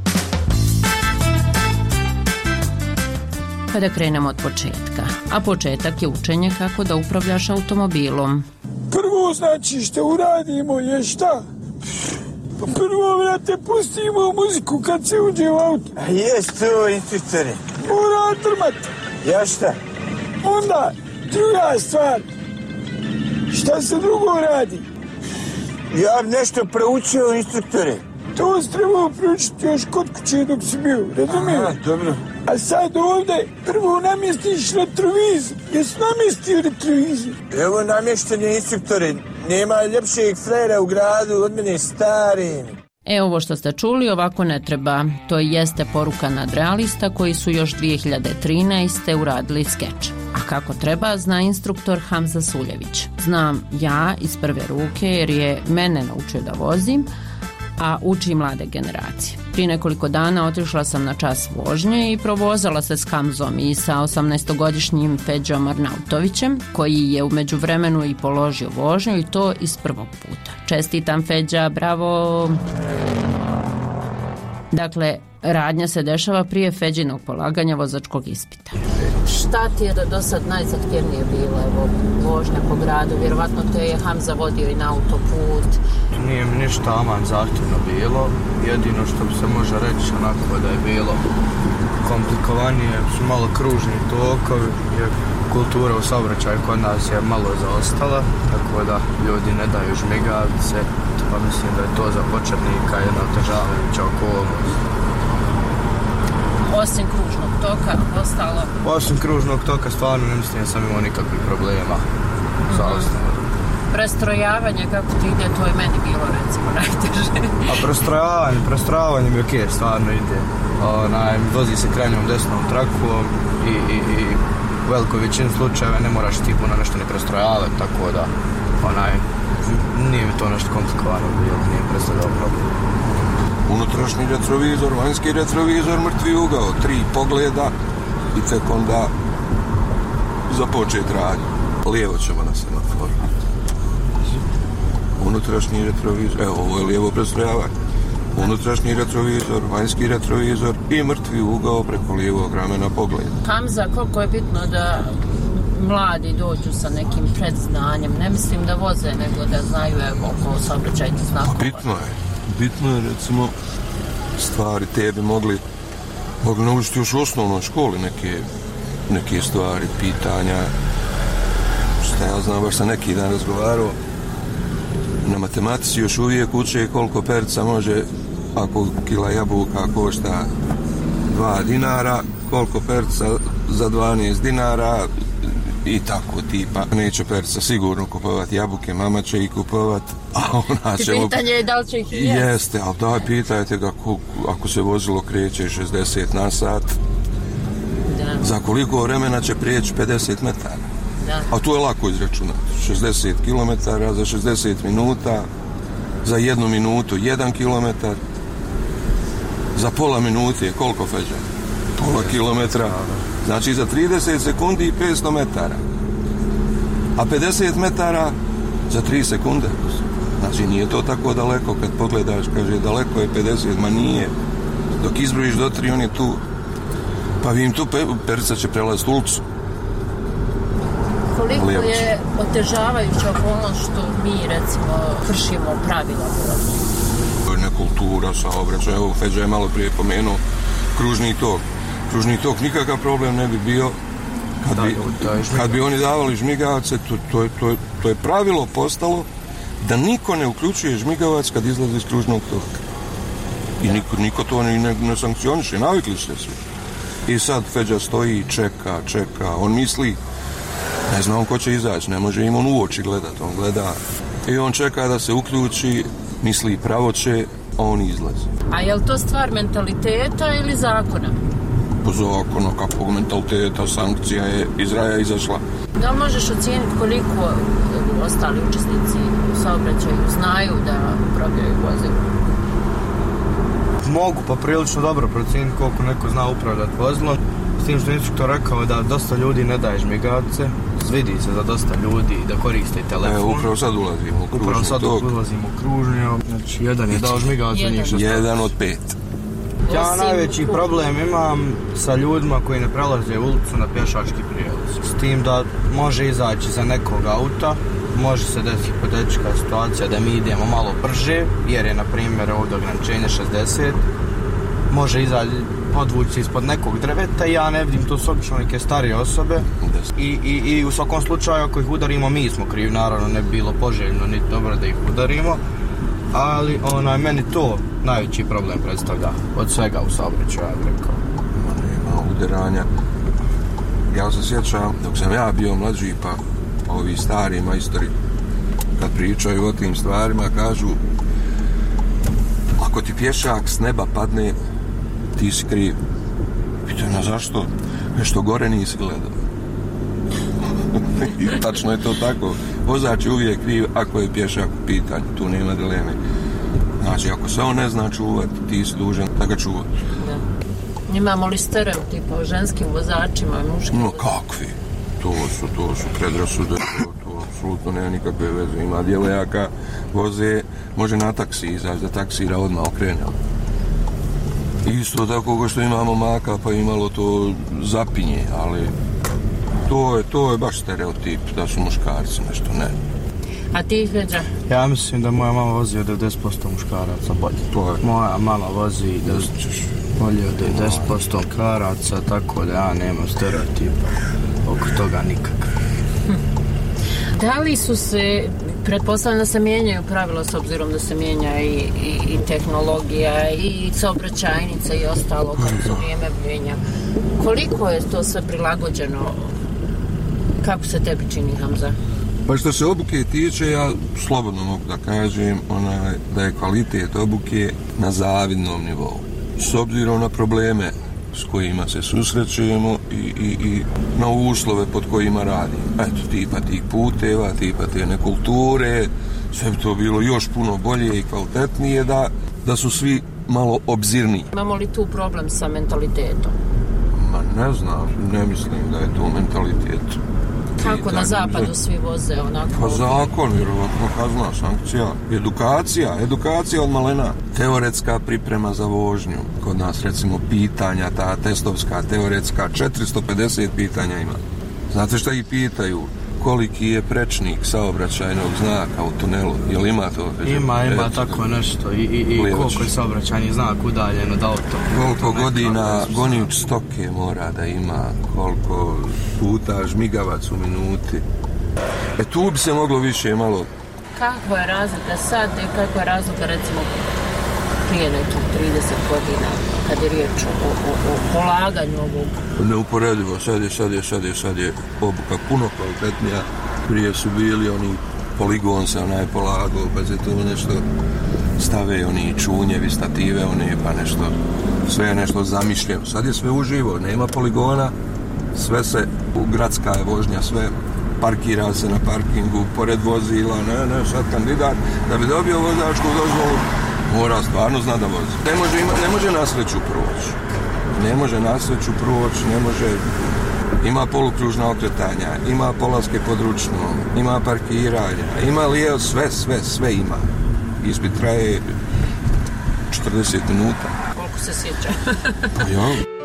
Kada krenemo od početka, a početak je učenje kako da upravljaš automobilom. Prvo znači što uradimo je šta? Prvo, vrate, pustimo muziku kad se uđe u auto. A jes to, instruktore? Mora drmati. Ja šta? Onda, druga stvar. Šta se drugo radi? Ja bi nešto proučio, instruktore. To si trebao proučiti još kod kuće dok si bio, razumiješ? Aha, dobro. A sad ovdje prvo namjestiš retrovizor. Jesi namjestio retrovizor? Evo namještanje, instruktore. Nema ljepšeg frajera u gradu od mene stari. E, ovo što ste čuli ovako ne treba. To jeste poruka nadrealista koji su još dvije hiljade trinaeste. uradili skeč. A kako treba, zna instruktor Hamza Suljević. Znam ja iz prve ruke jer je mene naučio da vozim, a uči mlade generacije. Prije nekoliko dana otišla sam na čas vožnje i provozala se s Hamzom i sa osamnaestogodišnjim Feđom Arnautovićem, koji je u međuvremenu i položio vožnju i to iz prvog puta. Čestitam, Feđa, bravo! Dakle, radnja se dešava prije Feđinog polaganja vozačkog ispita. Šta ti je do, do sad najzahtjevnije bilo, evo, vožnja po gradu? Vjerovatno te je Hamza vodio i na autoput. Nije mi ništa aman zahtjevno bilo. Jedino što bi se može reći onako da je bilo komplikovanije su malo kružni tokovi, jer kultura u saobraćaju kod nas je malo zaostala, tako da ljudi ne daju žmigavce, pa mislim da je to za početnika jedna otežavajuća okolnost. Osim kružnog toka, ostalo? Osim kružnog toka stvarno ne mislim da sam imao nikakvih problema mm-hmm. za ostalo. Prestrojavanje, kako ti ide, to je meni bilo recimo najteže. A prestrojavanje, prestrojavanje mi ok, stvarno ide. Onaj, vozi se krajnjom desnom trakom i, i, i u velikoj većini slučajeva ne moraš ti puno nešto ne prestrojavati, tako da onaj, nije mi to nešto komplikovano bilo, nije predstavljao problem. Unutrašnji retrovizor, vanjski retrovizor, mrtvi ugao, tri pogleda i tek onda započeti radnju. Lijevo ćemo na semaforu. Unutrašnji retrovizor, evo ovo je lijevo prestrojavanje. Unutrašnji retrovizor, vanjski retrovizor i mrtvi ugao preko lijevog ramena pogleda. Hamza, koliko je bitno da mladi dođu sa nekim predznanjem, ne mislim da voze, nego da znaju evo oko saobraćajnih znakova. Bitno je. Bitno je, recimo, stvari te bi mogli, mogli naučiti još u osnovnoj školi neke, neke stvari, pitanja. Šta ja znam, baš sam neki dan razgovarao, na matematici još uvijek uče koliko perca može, ako kila jabuka košta dva dinara, koliko perca za dvanaest dinara i tako tipa. Neće perca sigurno kupovati jabuke, mama će ih kupovati. A ona će... Pitanje je da li će ih jesti. Jeste, ali daj pitajte ga ako se vozilo kreće šezdeset na sat, da. Za koliko vremena će prijeći pedeset metara. Da. A to je lako izračunati. šezdeset kilometara za šezdeset minuta, za jednu minutu jedan kilometar, za pola minute je koliko, Feđa? Pola kilometra. Znači za trideset sekundi i petsto metara. A pedeset metara za tri sekunde. Znači nije to tako daleko kad pogledaš, kaže daleko je pedeset, ma nije. Dok izbrojiš do tri, on je tu. Pa vi im tu pe, perca će prelaziti ulicu. Koliko Lijevo. Je otežavajuća okolnost što mi recimo kršimo pravila? To je nekultura, saobraćaj. Evo Feđa je malo prije pomenuo kružni tok. Kružni tok nikakav problem ne bi bio kad bi, kad bi oni davali žmigavce, to, to, je, to, je, to je pravilo postalo da niko ne uključuje žmigavac kad izlazi iz kružnog toka. I niko, niko to ne, ne, ne sankcioniše, navikli se svi. I sad Feđa stoji i čeka, čeka, on misli, ne znam ko će izaći, ne može im on u oči gledat, on gleda. I on čeka da se uključi, misli pravo će, a on izlazi. A je li to stvar mentaliteta ili zakona? Po zakonu, kakvog mentaliteta, sankcija je iz raja izašla. Da li možeš ocijeniti koliko ostali učesnici u saobraćaju znaju da upravljaju vozilom? Mogu pa prilično dobro procijeniti koliko neko zna upravljati vozilom. S tim što instruktor rekao da dosta ljudi ne daje žmigavce, vidi se za dosta ljudi da koriste telefon. E, upravo sad ulazimo u kružni Upravo sad tok. ulazimo u kružnju, znači jedan je dao žmigavce, njih što Jedan od pet. Ja najveći problem imam sa ljudima koji ne prelaze ulicu na pješački prijelaz. S tim da može izaći za nekog auta, može se desiti hipotetička situacija da mi idemo malo brže, jer je na primjer ovdje ograničenje šezdeset. Može izaći, podvući ispod nekog drveta i ja ne vidim, to su obično neke starije osobe. I, i, i u svakom slučaju ako ih udarimo mi smo krivi, naravno ne bi bilo poželjno niti dobro da ih udarimo. Ali onaj, meni to najveći problem predstavlja od svega u saobraćaju, ja bih rekao. Nema udaranja. Ja se sjećam, dok sam ja bio mlađi, pa ovi stari majstori kad pričaju o tim stvarima kažu Ako ti pješak s neba padne, ti si kriv. Pitanje, zašto? Nešto gore nisi gledao. I tačno je to tako. Vozač je uvijek kriv ako je pješak u pitanju. Tu nema dileme. Znači, ako se on ne zna čuvati, ti si dužan da ga čuvaš. Da. Imamo li stereotipa o ženskim vozačima i muškim? No, kakvi? To su, to su predrasude, to, to apsolutno nema nikakve veze. Ima djevojaka, voze, može na taksi izaći, da taksira odmah okrene. Isto tako ko što imamo maka, pa imalo to zapinje, ali to je, to je baš stereotip da su muškarci nešto, ne. A ti, Feđa? Ja mislim da moja mama vozi od devedeset posto muškaraca bolje. To je. Moja mama vozi bolje od devedeset posto muškaraca, tako da ja nemam stereotipa oko toga nikakav. Hm. Da li su se, pretpostavljam da se mijenjaju pravila s obzirom da se mijenja i, i, i tehnologija i saobraćajnica i ostalo kako se vrijeme mijenja. Koliko je to sve prilagođeno? Kako se tebi čini, Hamza? Pa što se obuke tiče, ja slobodno mogu da kažem onaj, da je kvalitet obuke na zavidnom nivou. S obzirom na probleme s kojima se susrećujemo i, i, i na uslove pod kojima radimo. Eto, tipa tih puteva, tipa te nekulture, sve bi to bilo još puno bolje i kvalitetnije da, da su svi malo obzirniji. Imamo li tu problem sa mentalitetom? Ma ne znam, ne mislim da je to mentalitet. Kako na zapadu svi voze onako? Pa zakon, vjerovatno kazna, sankcija, edukacija, edukacija od malena. Teoretska priprema za vožnju. Kod nas recimo pitanja, ta testovska, teoretska, četiristo pedeset pitanja ima. Znate šta ih pitaju? Koliki je prečnik saobraćajnog znaka u tunelu? Jel ima to? Ima, ima Eto, tako nešto. I, i, i koliko je saobraćajni znak udaljen od auto? Koliko godina gonič stoke mora da ima? Koliko puta žmigavac u minuti? E tu bi se moglo više malo... Kako je razlika sad i kako je razlika recimo prije nekih trideset godina kad je riječ o, o, o polaganju ovog? Neuporedivo, sad je, sad je, sad je, sad je obuka puno kvalitetnija. Prije su bili oni poligon se onaj polagao, pa se to nešto stave, oni čunjevi, stative, oni pa nešto, sve je nešto zamišljeno. Sad je sve uživo, nema poligona, sve se, gradska je vožnja, sve parkira se na parkingu, pored vozila, ne, ne, sad kandidat, da bi dobio vozačku dozvolu, mora stvarno zna da vozi. Ne može, ima, ne može na sreću proći. Ne može na sreću proći, ne može... Ima polukružna okretanja, ima polaske pod ručnom, ima parkiranja, ima lijevo, sve, sve, sve ima. Ispit traje četrdeset minuta. Koliko se sjeća? Pa ja...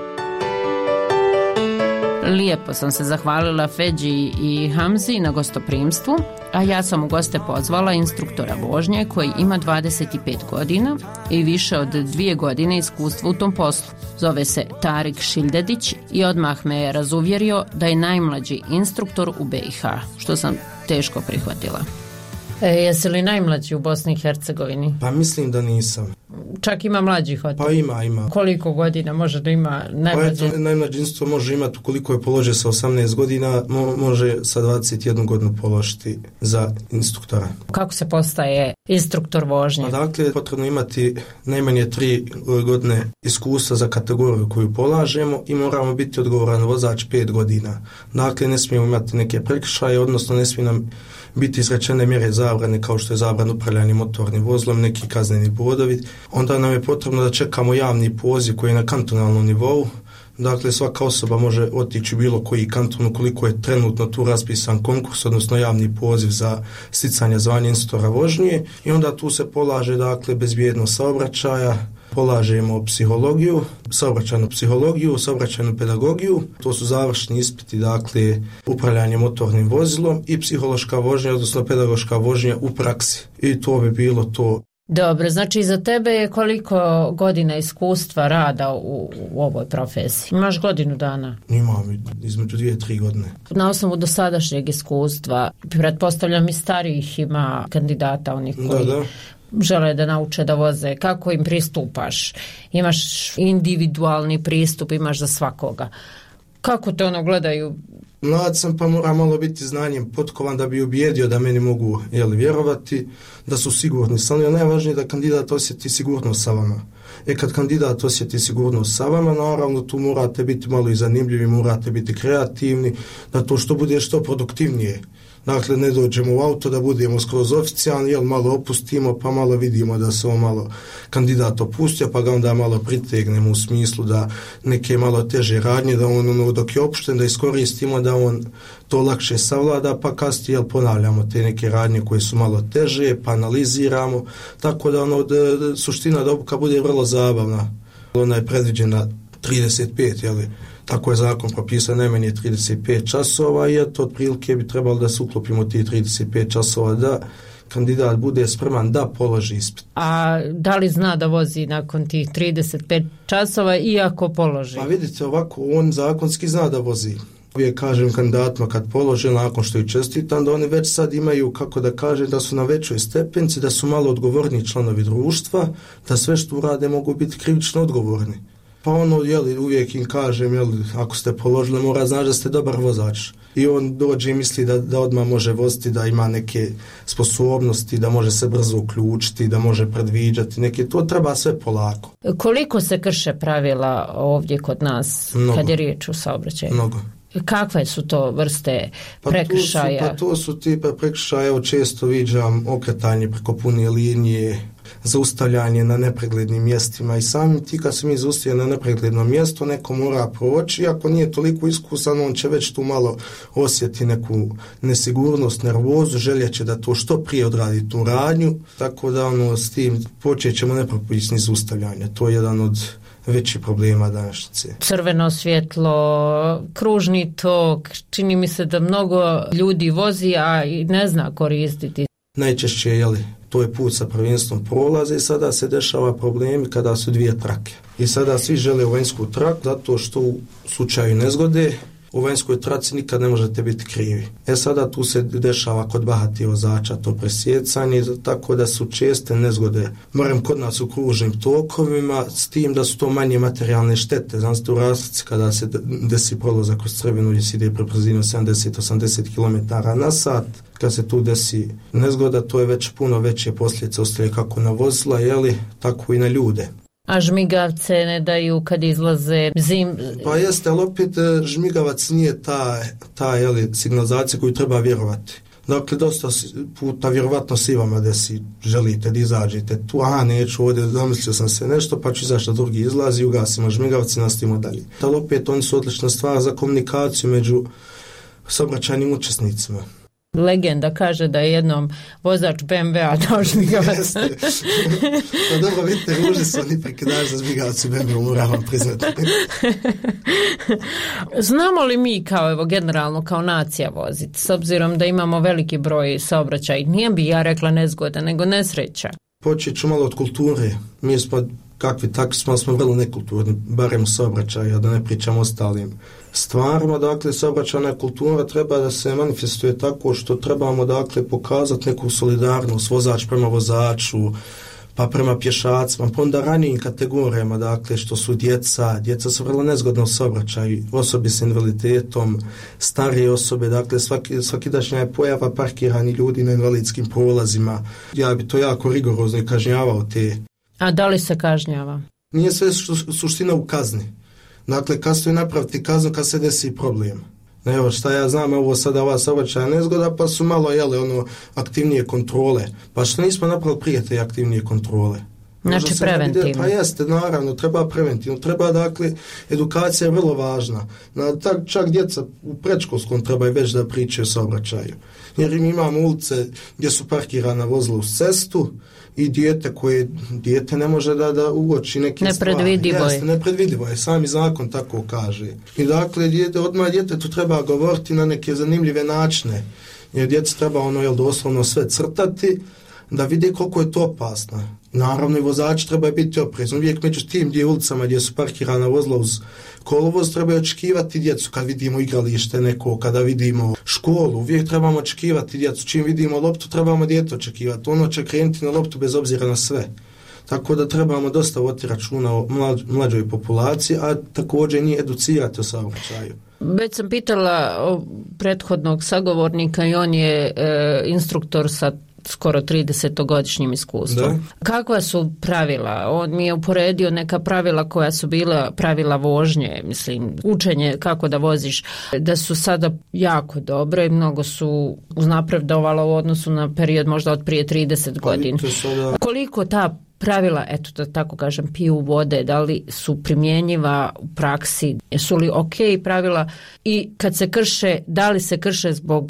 Lijepo sam se zahvalila Feđi i Hamzi na gostoprimstvu, a ja sam u goste pozvala instruktora vožnje koji ima dvadeset pet godina i više od dvije godine iskustva u tom poslu. Zove se Tarik Šildedić i odmah me je razuvjerio da je najmlađi instruktor u B i H, što sam teško prihvatila. E, jesi li najmlađi u Bosni i Hercegovini? Pa mislim da nisam. Čak ima mlađih od... Pa ima, ima. Koliko godina može da ima najmlađi? Pa eto, najmlađi instruktor može imati, ukoliko je položio sa osamnaest godina, mo- može sa dvadeset jednu godinu položiti za instruktora. Kako se postaje instruktor vožnje? Pa dakle, potrebno imati najmanje tri godine iskustva za kategoriju koju polažemo i moramo biti odgovoran vozač pet godina. Dakle, ne smijemo imati neke prekršaje, odnosno ne smije nam biti izrečene mjere zabrane kao što je zabran upravljanje motornim vozilom, neki kazneni bodovi. Onda nam je potrebno da čekamo javni poziv koji je na kantonalnom nivou. Dakle, svaka osoba može otići u bilo koji kanton ukoliko je trenutno tu raspisan konkurs, odnosno javni poziv za sticanje zvanja instruktora vožnje. I onda tu se polaže, dakle, bezbjednost saobraćaja, polažemo psihologiju, saobraćajnu psihologiju, saobraćajnu pedagogiju. To su završni ispiti, dakle, upravljanje motornim vozilom i psihološka vožnja, odnosno pedagoška vožnja u praksi. I to bi bilo to. Dobro, znači za tebe je koliko godina iskustva rada u, u ovoj profesiji? Imaš godinu dana? Imam između dvije, tri godine. Na osnovu dosadašnjeg iskustva, pretpostavljam i starijih ima kandidata, onih koji... Da, da. žele da nauče da voze, kako im pristupaš? Imaš individualni pristup, imaš za svakoga. Kako te ono gledaju? Mlad sam pa mora malo biti znanjem potkovan da bi ubijedio da meni mogu jeli, vjerovati, da su sigurni. Samo je najvažnije da kandidat osjeti sigurnost sa vama. E kad kandidat osjeti sigurnost sa vama, naravno tu morate biti malo i zanimljivi, morate biti kreativni, da to što bude što produktivnije. Dakle, ne dođemo u auto da budemo skroz oficijalni, jel malo opustimo, pa malo vidimo da se on malo kandidat opustio, pa ga onda malo pritegnemo u smislu da neke malo teže radnje, da on ono, dok je opušten, da iskoristimo, da on to lakše savlada, pa kasnije jel, ponavljamo te neke radnje koje su malo teže, pa analiziramo, tako da ono, da, da, suština da obuka bude vrlo zabavna. Ona je predviđena trideset pet, jel, tako je zakon propisan, najmanje trideset pet časova i eto, otprilike bi trebalo da se uklopimo ti trideset pet časova da kandidat bude spreman da položi ispit. A da li zna da vozi nakon tih trideset pet časova iako položi? Pa vidite, ovako, on zakonski zna da vozi. Uvijek kažem kandidatima kad polože, nakon što ih čestitam, da oni već sad imaju, kako da kažem, da su na većoj stepenci, da su malo odgovorni članovi društva, da sve što urade mogu biti krivično odgovorni. Pa ono, jeli, uvijek im kažem, jeli, ako ste položili, mora znaći da ste dobar vozač. I on dođe i misli da, da odmah može voziti, da ima neke sposobnosti, da može se brzo uključiti, da može predviđati neke, to treba sve polako. Koliko se krše pravila ovdje kod nas, mnogo, kad je riječ o saobraćaju? Mnogo. Kakve su to vrste pa prekršaja? To su, pa to su tipa prekršaja, evo često viđam okretanje preko pune linije, zaustavljanje na nepreglednim mjestima i samim ti kad se mi zaustavljamo na nepregledno mjesto, neko mora proći, ako nije toliko iskusan, on će već tu malo osjeti neku nesigurnost, nervozu, željeće da to što prije odradi tu radnju, tako da ono, s tim počet ćemo nepropisni zaustavljanje, to je jedan od veći problema današnjice. Crveno svjetlo, kružni tok, čini mi se da mnogo ljudi vozi, a i ne zna koristiti. Najčešće, jeli, to je put sa prvenstvom prolaze i sada se dešava problemi kada su dvije trake. I sada svi žele u vanjsku traku, zato što u slučaju nezgode u vanjskoj traci nikad ne možete biti krivi. E sada tu se dešava kod bahatih vozača to presjecanje, tako da su česte nezgode, barem kod nas u kružnim tokovima, s tim da su to manje materijalne štete. Znam se u Raslici kada se desi prolazak kroz crvenu gdje se ide pre brzinu sedamdeset do osamdeset kilometara na sat, kad se tu desi nezgoda, to je već puno veće posljedice ostaje kako na vozila, jeli, tako i na ljude. A žmigavce ne daju kad izlaze zim? Pa jeste, ali opet žmigavac nije ta, ta jeli, signalizacija koju treba vjerovati. Dakle, dosta puta vjerovatno si vama desi, želite da izađete tu, aha, neću ovdje, zamislio sam se nešto, pa ću izaći da drugi izlazi, ugasimo žmigavci, nastavimo dalje. Ali opet oni su odlična stvar za komunikaciju među saobraćajnim učesnicima. Legenda kaže da je jednom vozač be em ve a dao žmigavac. Pa dobro, vidite, ruži su oni prekidaš za žmigavac u be em ve u, moram vam priznati. Znamo li mi kao, evo, generalno kao nacija voziti, s obzirom da imamo veliki broj saobraćaja, nije bi ja rekla nezgoda, nego nesreća? Počet ću malo od kulture. Mi smo, kakvi takvi smo, smo vrlo nekulturni, barem u saobraćaju, da ne pričamo ostalim stvarima. Dakle, saobraćajna kultura treba da se manifestuje tako što trebamo, dakle, pokazati neku solidarnost, vozač prema vozaču, pa prema pješacima, pa onda ranijim kategorijama, dakle, što su djeca, djeca su vrlo nezgodne u saobraćaju, osobe s invaliditetom, starije osobe, dakle, svaki, svakidašnja je pojava parkirani ljudi na invalidskim prolazima. Ja bi to jako rigorozno i kažnjavao te. A da li se kažnjava? Nije sve suština u kazni. Dakle, kad stoji napraviti kaznu kad se desi problem. Evo šta ja znam, ovo sada ova saobraćajna nezgoda, pa su malo, jele, ono, aktivnije kontrole. Pa što nismo napravili prije te aktivnije kontrole? Znači preventivno. Pa jeste, naravno, treba preventivno. Treba, dakle, edukacija je vrlo važna. Na, tak, čak djeca u predškolskom trebaju već da pričaju o saobraćaju. Jer mi imamo ulice gdje su parkirana vozila uz cestu i dijete koje, dijete ne može da, da uoči neke stvari. Nepredvidivo je. Jeste, nepredvidivo je, sami zakon tako kaže. I dakle, dijete, odmah djetetu treba govoriti na neke zanimljive načine. Jer djeca treba ono, jel, doslovno sve crtati, da vidi koliko je to opasno. Naravno i vozači treba biti oprezni. Uvijek među tim gdje ulicama gdje su parkirana vozila uz kolovoz treba očekivati djecu kad vidimo igralište neko, kada vidimo školu, uvijek trebamo očekivati djecu. Čim vidimo loptu trebamo dijete očekivati. Ono će krenuti na loptu bez obzira na sve. Tako da trebamo dosta voditi računa o mlađ, mlađoj populaciji, a također nije educirati o saobraćaju. Već sam pitala o prethodnog sagovornika i on je e, instruktor sa skoro tridesetogodišnjim iskustvom. Da. Kakva su pravila? On mi je uporedio neka pravila koja su bila pravila vožnje, mislim, učenje kako da voziš, da su sada jako dobre i mnogo su uznapredovalo u odnosu na period možda od prije trideset godina. Sada... Koliko ta pravila, eto da tako kažem, piju vode, da li su primjenjiva u praksi, su li ok pravila i kad se krše, da li se krše zbog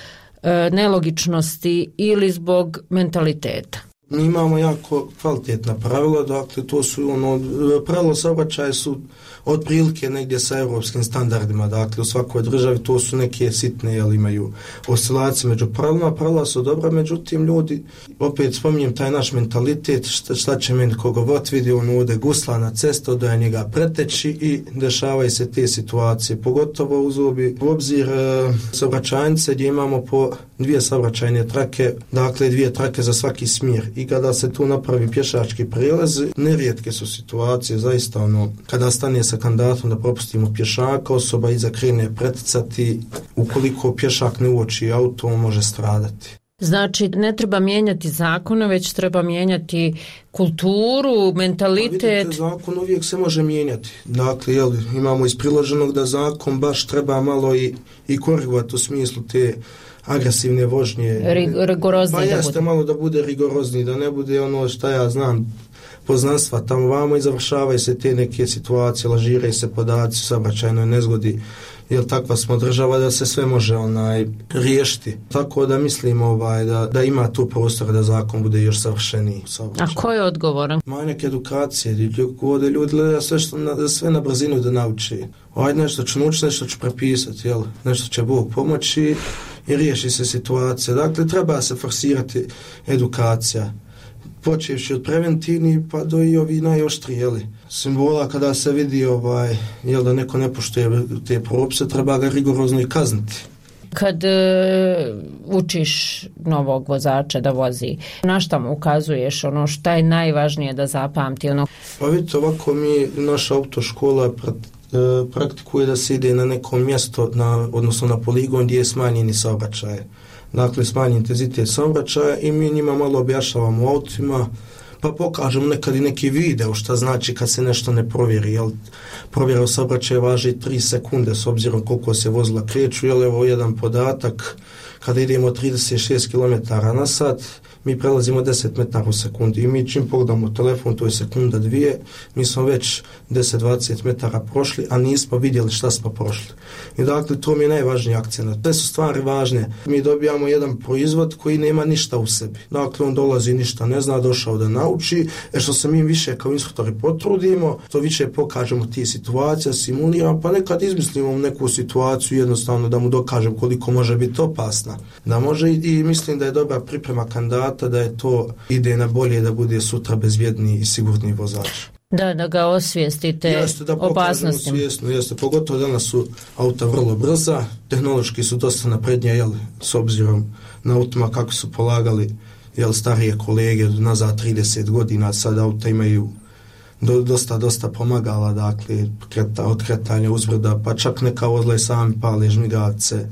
nelogičnosti ili zbog mentaliteta? Mi imamo jako kvalitetna pravila, dakle to su ono, pravila saobraćaja su otprilike negdje sa europskim standardima, dakle u svakoj državi to su neke sitne, jel imaju oscilacije među pravilima, pravila su dobra, međutim ljudi, opet spominjem taj naš mentalitet, šta, šta će meni koga vod vidi, on ode gusla na cestu, da je njega preteći i dešavaju se te situacije, pogotovo uz obi, u obzir e, saobraćajnice gdje imamo po dvije saobraćajne trake, dakle dvije trake za svaki smjer i kada se tu napravi pješački prijelaz, nerijetke su situacije, zaista ono, kada stane sa kandidatom da propustimo pješaka, osoba iza krene preticati, ukoliko pješak ne uoči auto, on može stradati. Znači, ne treba mijenjati zakone, već treba mijenjati kulturu, mentalitet. Pa vidite, zakon uvijek se može mijenjati. Dakle, jel, imamo iz priloženog da zakon baš treba malo i, i korigovati u smislu te agresivne vožnje. Rigorozni. Pa jeste da malo da bude rigorozni, da ne bude ono šta ja znam, poznanstva tamo vamo i završavaju se te neke situacije, lažiraju se podaci u saobraćajnoj nezgodi, jer takva smo država da se sve može onaj riješiti. Tako da mislim ovaj, da, da ima tu prostor da zakon bude još savršeniji. A ko je odgovoran? Manjak edukacije, gdje ljudi gleda sve, što na, sve na brzinu da nauči. Ajde nešto ću naučiti, nešto ću prepisati, jel? Nešto će Bog pomoći i riješi se situacija. Dakle, treba se forsirati edukacija. Počevši od preventivni pa do i ovi najoštriji, jeli, simbola kada se vidi ovaj, jel, da neko ne poštuje te propise, treba ga rigorozno i kazniti. Kad e, učiš novog vozača da vozi, na šta mu ukazuješ, ono šta je najvažnije da zapamti? Ono... Pa vidite, ovako mi, naša autoškola praktikuje da se ide na neko mjesto, na, odnosno na poligon gdje je smanjeni saobraćaj. Dakle, smanji intenzitet saobraćaja i mi njima malo objašnjavamo autima, pa pokažemo nekad i neki video šta znači kad se nešto ne provjeri. Jel, provjera u saobraćaju važi tri sekunde s obzirom koliko se vozila kreću, jel evo jedan podatak, kada idemo trideset šest kilometara na sat, mi prelazimo deset metara u sekundi i mi čim pogledamo telefon, to je sekunda dvije, mi smo već deset do dvadeset metara prošli, a nismo vidjeli šta smo prošli. I dakle, to mi je najvažniji akcent. Te su stvari važne. Mi dobijamo jedan proizvod koji nema ništa u sebi. Dakle, on dolazi ništa, ne zna, došao da nauči, e što se mi više kao instruktori potrudimo, to više pokažemo ti situacija, simuliramo, pa nekad izmislimo neku situaciju jednostavno da mu dokažem koliko može biti opasna. Da može i, i mislim da je dobra priprema kandidata, da je to ide na bolje da bude sutra bezbjedniji i sigurniji vozač. Da, da ga osvijestite jeste, da opasnostima. Svjesno, jeste, pogotovo danas su auta vrlo brza, tehnološki su dosta naprednije, jel, s obzirom na autima kako su polagali, jel, starije kolege nazad trideset godina, sad auta imaju do, dosta, dosta pomagala, dakle, kreta, od kretanja uzbrda, pa čak neka vozila i sami pale žmigavce,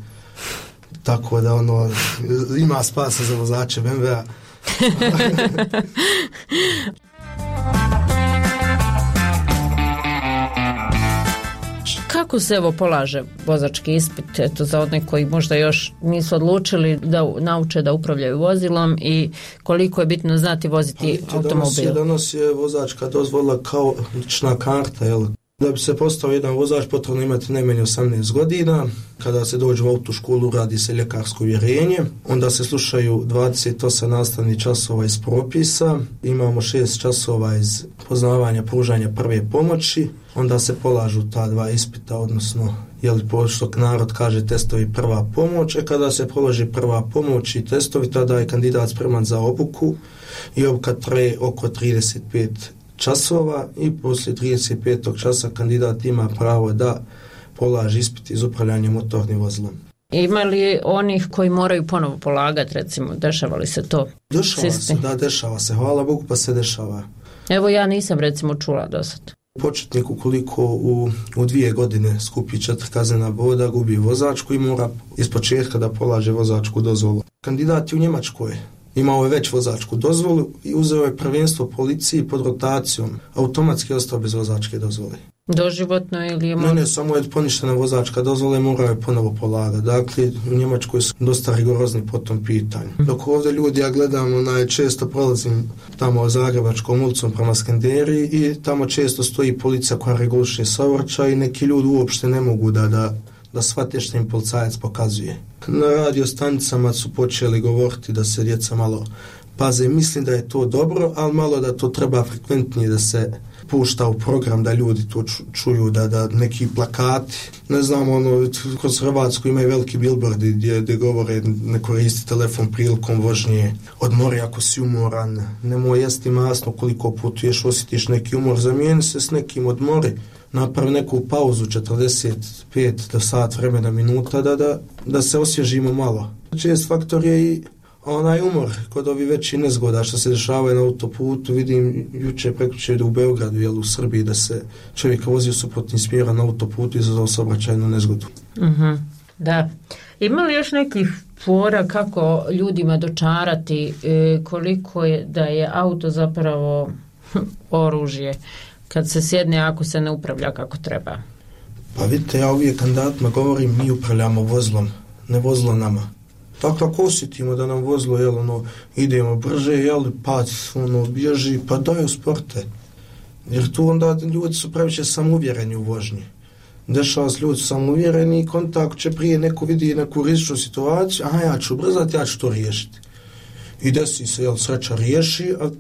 tako da ono, ima spasa za vozače B M W-a. Kako se evo polaže vozački ispit, eto, za one koji možda još nisu odlučili da nauče da upravljaju vozilom i koliko je bitno znati voziti automobil? Danas, danas je vozačka dozvola kao lična karta, jel? Da bi se postao jedan vozač potrebno imati najmanje osamnaest godina. Kada se dođe u autoškolu radi se ljekarsko uvjerenje, onda se slušaju dvadeset osam nastavnih časova iz propisa, imamo šest časova iz poznavanja pružanja prve pomoći, onda se polažu ta dva ispita, odnosno jel, što narod kaže testovi prva pomoć, a kada se položi prva pomoć i testovi, tada je kandidat spreman za obuku i obuka traje oko trideset pet časova i poslije trideset petog časa kandidat ima pravo da polaži ispit iz upravljanja motornim vozilom. Ima li onih koji moraju ponovo polagati, recimo, dešava li se to? Dešava se, da, dešava se, hvala Bogu, pa se dešava. Evo ja nisam recimo čula do sad. Početnik ukoliko u, u dvije godine skupi četiri kaznena boda, gubi vozačku i mora iz početka da polaže vozačku dozvolu. Kandidat je u Njemačkoj. Imao je već vozačku dozvolu i uzeo je prvenstvo policiji pod rotacijom. Automatski je ostao bez vozačke dozvole. Doživotno ili je... Ne, ne, samo je poništena vozačka dozvola i morao je ponovo polagati. Dakle, u Njemačkoj su dosta rigorozni po tom pitanju. Dok ovdje ljudi, ja gledam, onaj, često prolazim tamo Zagrebačkom ulicom prema Skenderiji i tamo često stoji policija koja reguliše saobraćaj i neki ljudi uopšte ne mogu da, da, da shvate što im policajac pokazuje. Na radio stanicama su počeli govoriti da se djeca malo paze. Mislim da je to dobro, ali malo da to treba frekventnije da se pušta u program, da ljudi to čuju, da, da neki plakati, ne znam, ono, kroz Hrvatsku imaju veliki billboardi gdje, gdje govore ne koristi telefon prilikom vožnje, odmori ako si umoran, nemoj jesti masno koliko putuješ, osjetiš neki umor, zamijeni se s nekim, odmori, napravi neku pauzu četrdeset pet do sat vremena minuta da, da, da se osvježimo malo. Čest faktor je i onaj umor kod ovi veći nezgoda što se dešavaju na autoputu. Vidim juče prekjuče u Beogradu, jel, u Srbiji, da se čovjek vozio suprotnim smjera na autoputu i izazvao saobraćajnu nezgodu. Uh-huh. Da. Ima li još nekih fora kako ljudima dočarati e, koliko je da je auto zapravo oružje kad se sjedne ako se ne upravlja kako treba? Pa vidite, ja uvijek kandidatima govorim, mi upravljamo vozilom, ne vozilo nama. Tako ako osjetimo da nam vozilo, jel, ono, idemo brže, jel, pa ono, bježi, pa daj usporte. Jer tu onda ljudi su previše samouvjereni u vožnji. Dešava se, ljudi su samouvjereni i kontakt će prije neko vidi neku rizičnu situaciju, aha, ja ću brzati, ja ću to riješiti. I desi se, jel, sreća riješi, a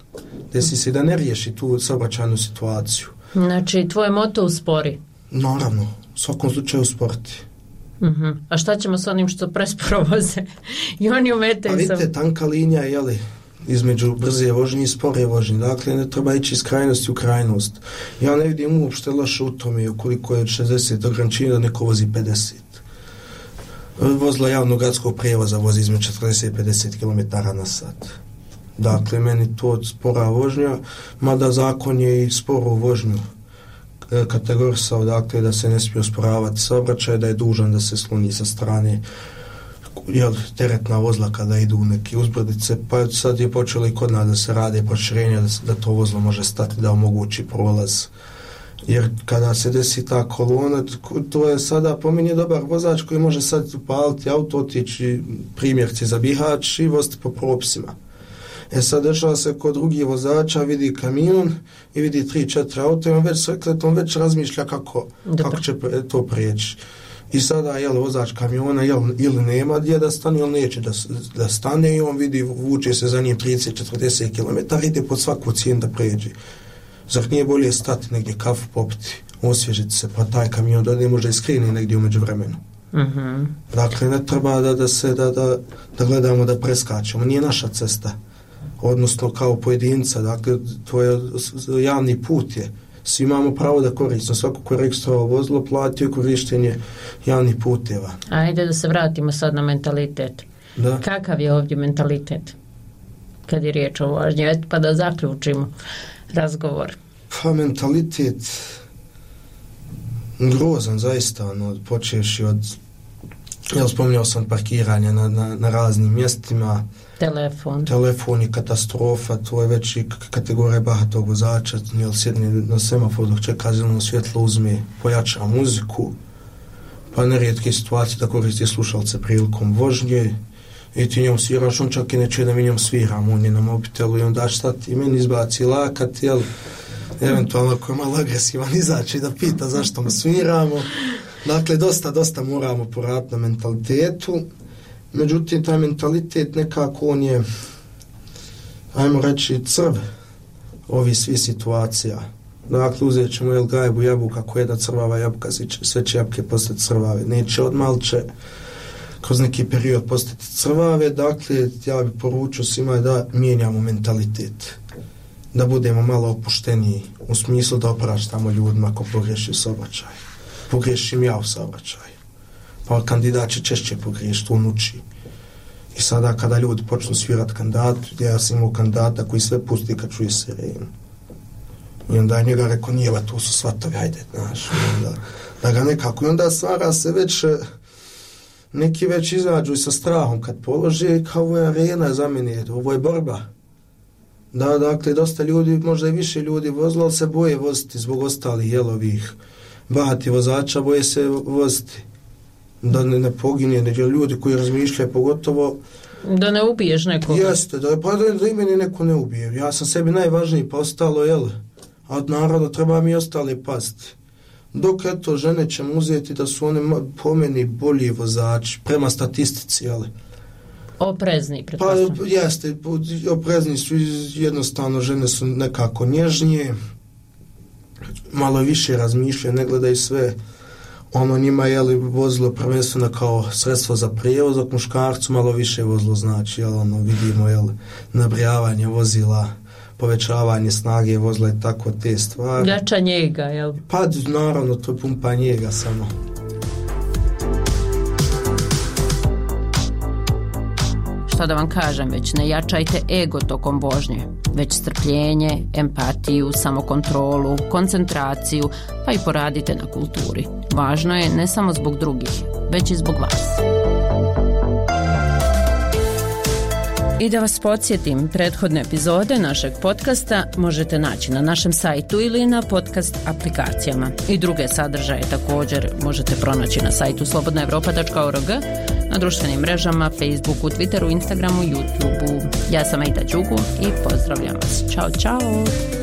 desi se da ne riješi tu saobraćajnu situaciju. Znači, tvoje moto uspori? Naravno, u svakom slučaju usporti. Uh-huh. A šta ćemo s onim što presporo voze? I oni umetaju. A vidite, sam... tanka linija, jeli, između brze vožnje i spore vožnje. Dakle, ne treba ići iz krajnosti u krajnost. Ja ne vidim uopšte loše u tome, ukoliko je šezdeset ograničenja da neko vozi pedeset. Vozila javnog gradskog prijevoza vozi između četrdeset do pedeset kilometara na sat. Dakle, meni to spora vožnja, mada zakon je i sporu vožnju kategorisao, dakle, da se ne smije usporavati saobraćaj, da je dužan da se sloni sa strane, jel, teretna vozila kada idu u neke uzbrdice, pa sad je počelo i kod nas da se rade proširenja, da, da to vozilo može stati, da omogući prolaz. Jer kada se desi ta kolona, to je sada po meni dobar vozač koji može sad upaliti auto, otići primjerci za Bihać i voziti po propisima. E sad dešava se kod drugih vozača, vidi kamion i vidi tri četiri auta i on već sekletom već razmišlja kako, kako će to prijeći. I sada, jel, vozač kamiona, jel, ili nema gdje da stane, ili neće da, da stane i on vidi, vuče se za njim trideset do četrdeset kilometara, ide pod svaku cijenu da prijeđe. Zar nije bolje stati negdje, kafu popiti, osvježiti se, pa taj kamion da ne može iskreni negdje umeđu vremenu. Uh-huh. Dakle, ne treba da, da se da, da, da gledamo da preskačemo, nije naša cesta. Odnosno kao pojedinca, dakle, to je javni put je. Svi imamo pravo da koristimo, svako ko je registrovao vozilo platio korištenje javnih puteva. Ajde da se vratimo sad na mentalitet. Da. Kakav je ovdje mentalitet kad je riječ o vožnji? Pa da zaključimo razgovor. Pa mentalitet grozan zaista, ono, počevši od, jel, spominjao sam parkiranje na, na, na raznim mjestima. Telefon. Telefon je katastrofa, to je već i kategorija bahatog vozača, jel, sjedni na semafor dok čeka zeleno svjetlo, uzme, pojača muziku, pa nerijetke situacije da koristi slušalce prilikom vožnje i ti njom sviraš, on čak i neće da mi njom sviram, on je na mobitelu i onda šta ti meni izbaci lakat, jel, eventualno ako je malo agresivan izaći da pita zašto mu sviramo. Dakle, dosta, dosta moramo poraditi na mentalitetu. Međutim, taj mentalitet nekako on je, ajmo reći, crv ovih svih situacija. Dakle, uzet ćemo, jel, gajbu jabuka, koja je da crvava jabuka, sve će jabuke postati crvave. Neće odmah, će kroz neki period postati crvave. Dakle, ja bih poručio svima da mijenjamo mentalitet. Da budemo malo opušteniji, u smislu da opraštamo ljudima ako pogreši saobraćaj. Pogrešim ja u saobraćaju. Pa kandidat će češće pogriješiti, on uči. I sada kada ljudi počnu svirati kandidat, ja sam imao kandidata koji sve pusti kad čuje sirenu. I onda je njega rekao, nije la, tu su svatovi, hajde, znaš, onda, da ga nekako, i onda stvara se već, neki već izađu i sa strahom kad polože, kao ovo je arena za mene, ovo je borba. Da, dakle, dosta ljudi, možda i više ljudi vozilo, ali se boje voziti zbog ostalih jelovih bahati vozača, boje se voziti. Da ne, ne pogine, da ljudi koji razmišljaju, pogotovo da ne ubiješ nekoga. Jeste, da, pa da, da i meni neko ne ubije. Ja sam sebi najvažniji pa ostalo, jel? A naravno treba mi ostale pasti. Dok eto, žene ćemo uzeti da su one po meni bolji vozači, prema statistici, jel? Oprezni, pa jeste, oprezni su, jednostavno žene su nekako nježnije, malo više razmišljaju, ne gledaju sve. Ono njima je li vozilo prvenstveno kao sredstvo za prijevoz, dok muškarcu malo više vozilo znači, jel, ono, vidimo, jel, nabrijavanje vozila, povećavanje snage vozila i tako te stvari. Jača njega, jel? Pa naravno, to je pumpa njega samo. Što da vam kažem, već ne jačajte ego tokom vožnje, već strpljenje, empatiju, samokontrolu, koncentraciju, pa i poradite na kulturi. Važno je ne samo zbog drugih, već i zbog vas. I da vas podsjetim, prethodne epizode našeg podcasta možete naći na našem sajtu ili na podcast aplikacijama. I druge sadržaje također možete pronaći na sajtu slobodna evropa tačka org, na društvenim mrežama, Facebooku, Twitteru, Instagramu, YouTubeu. Ja sam Aida Đugu i pozdravljam vas. Ćao, čao!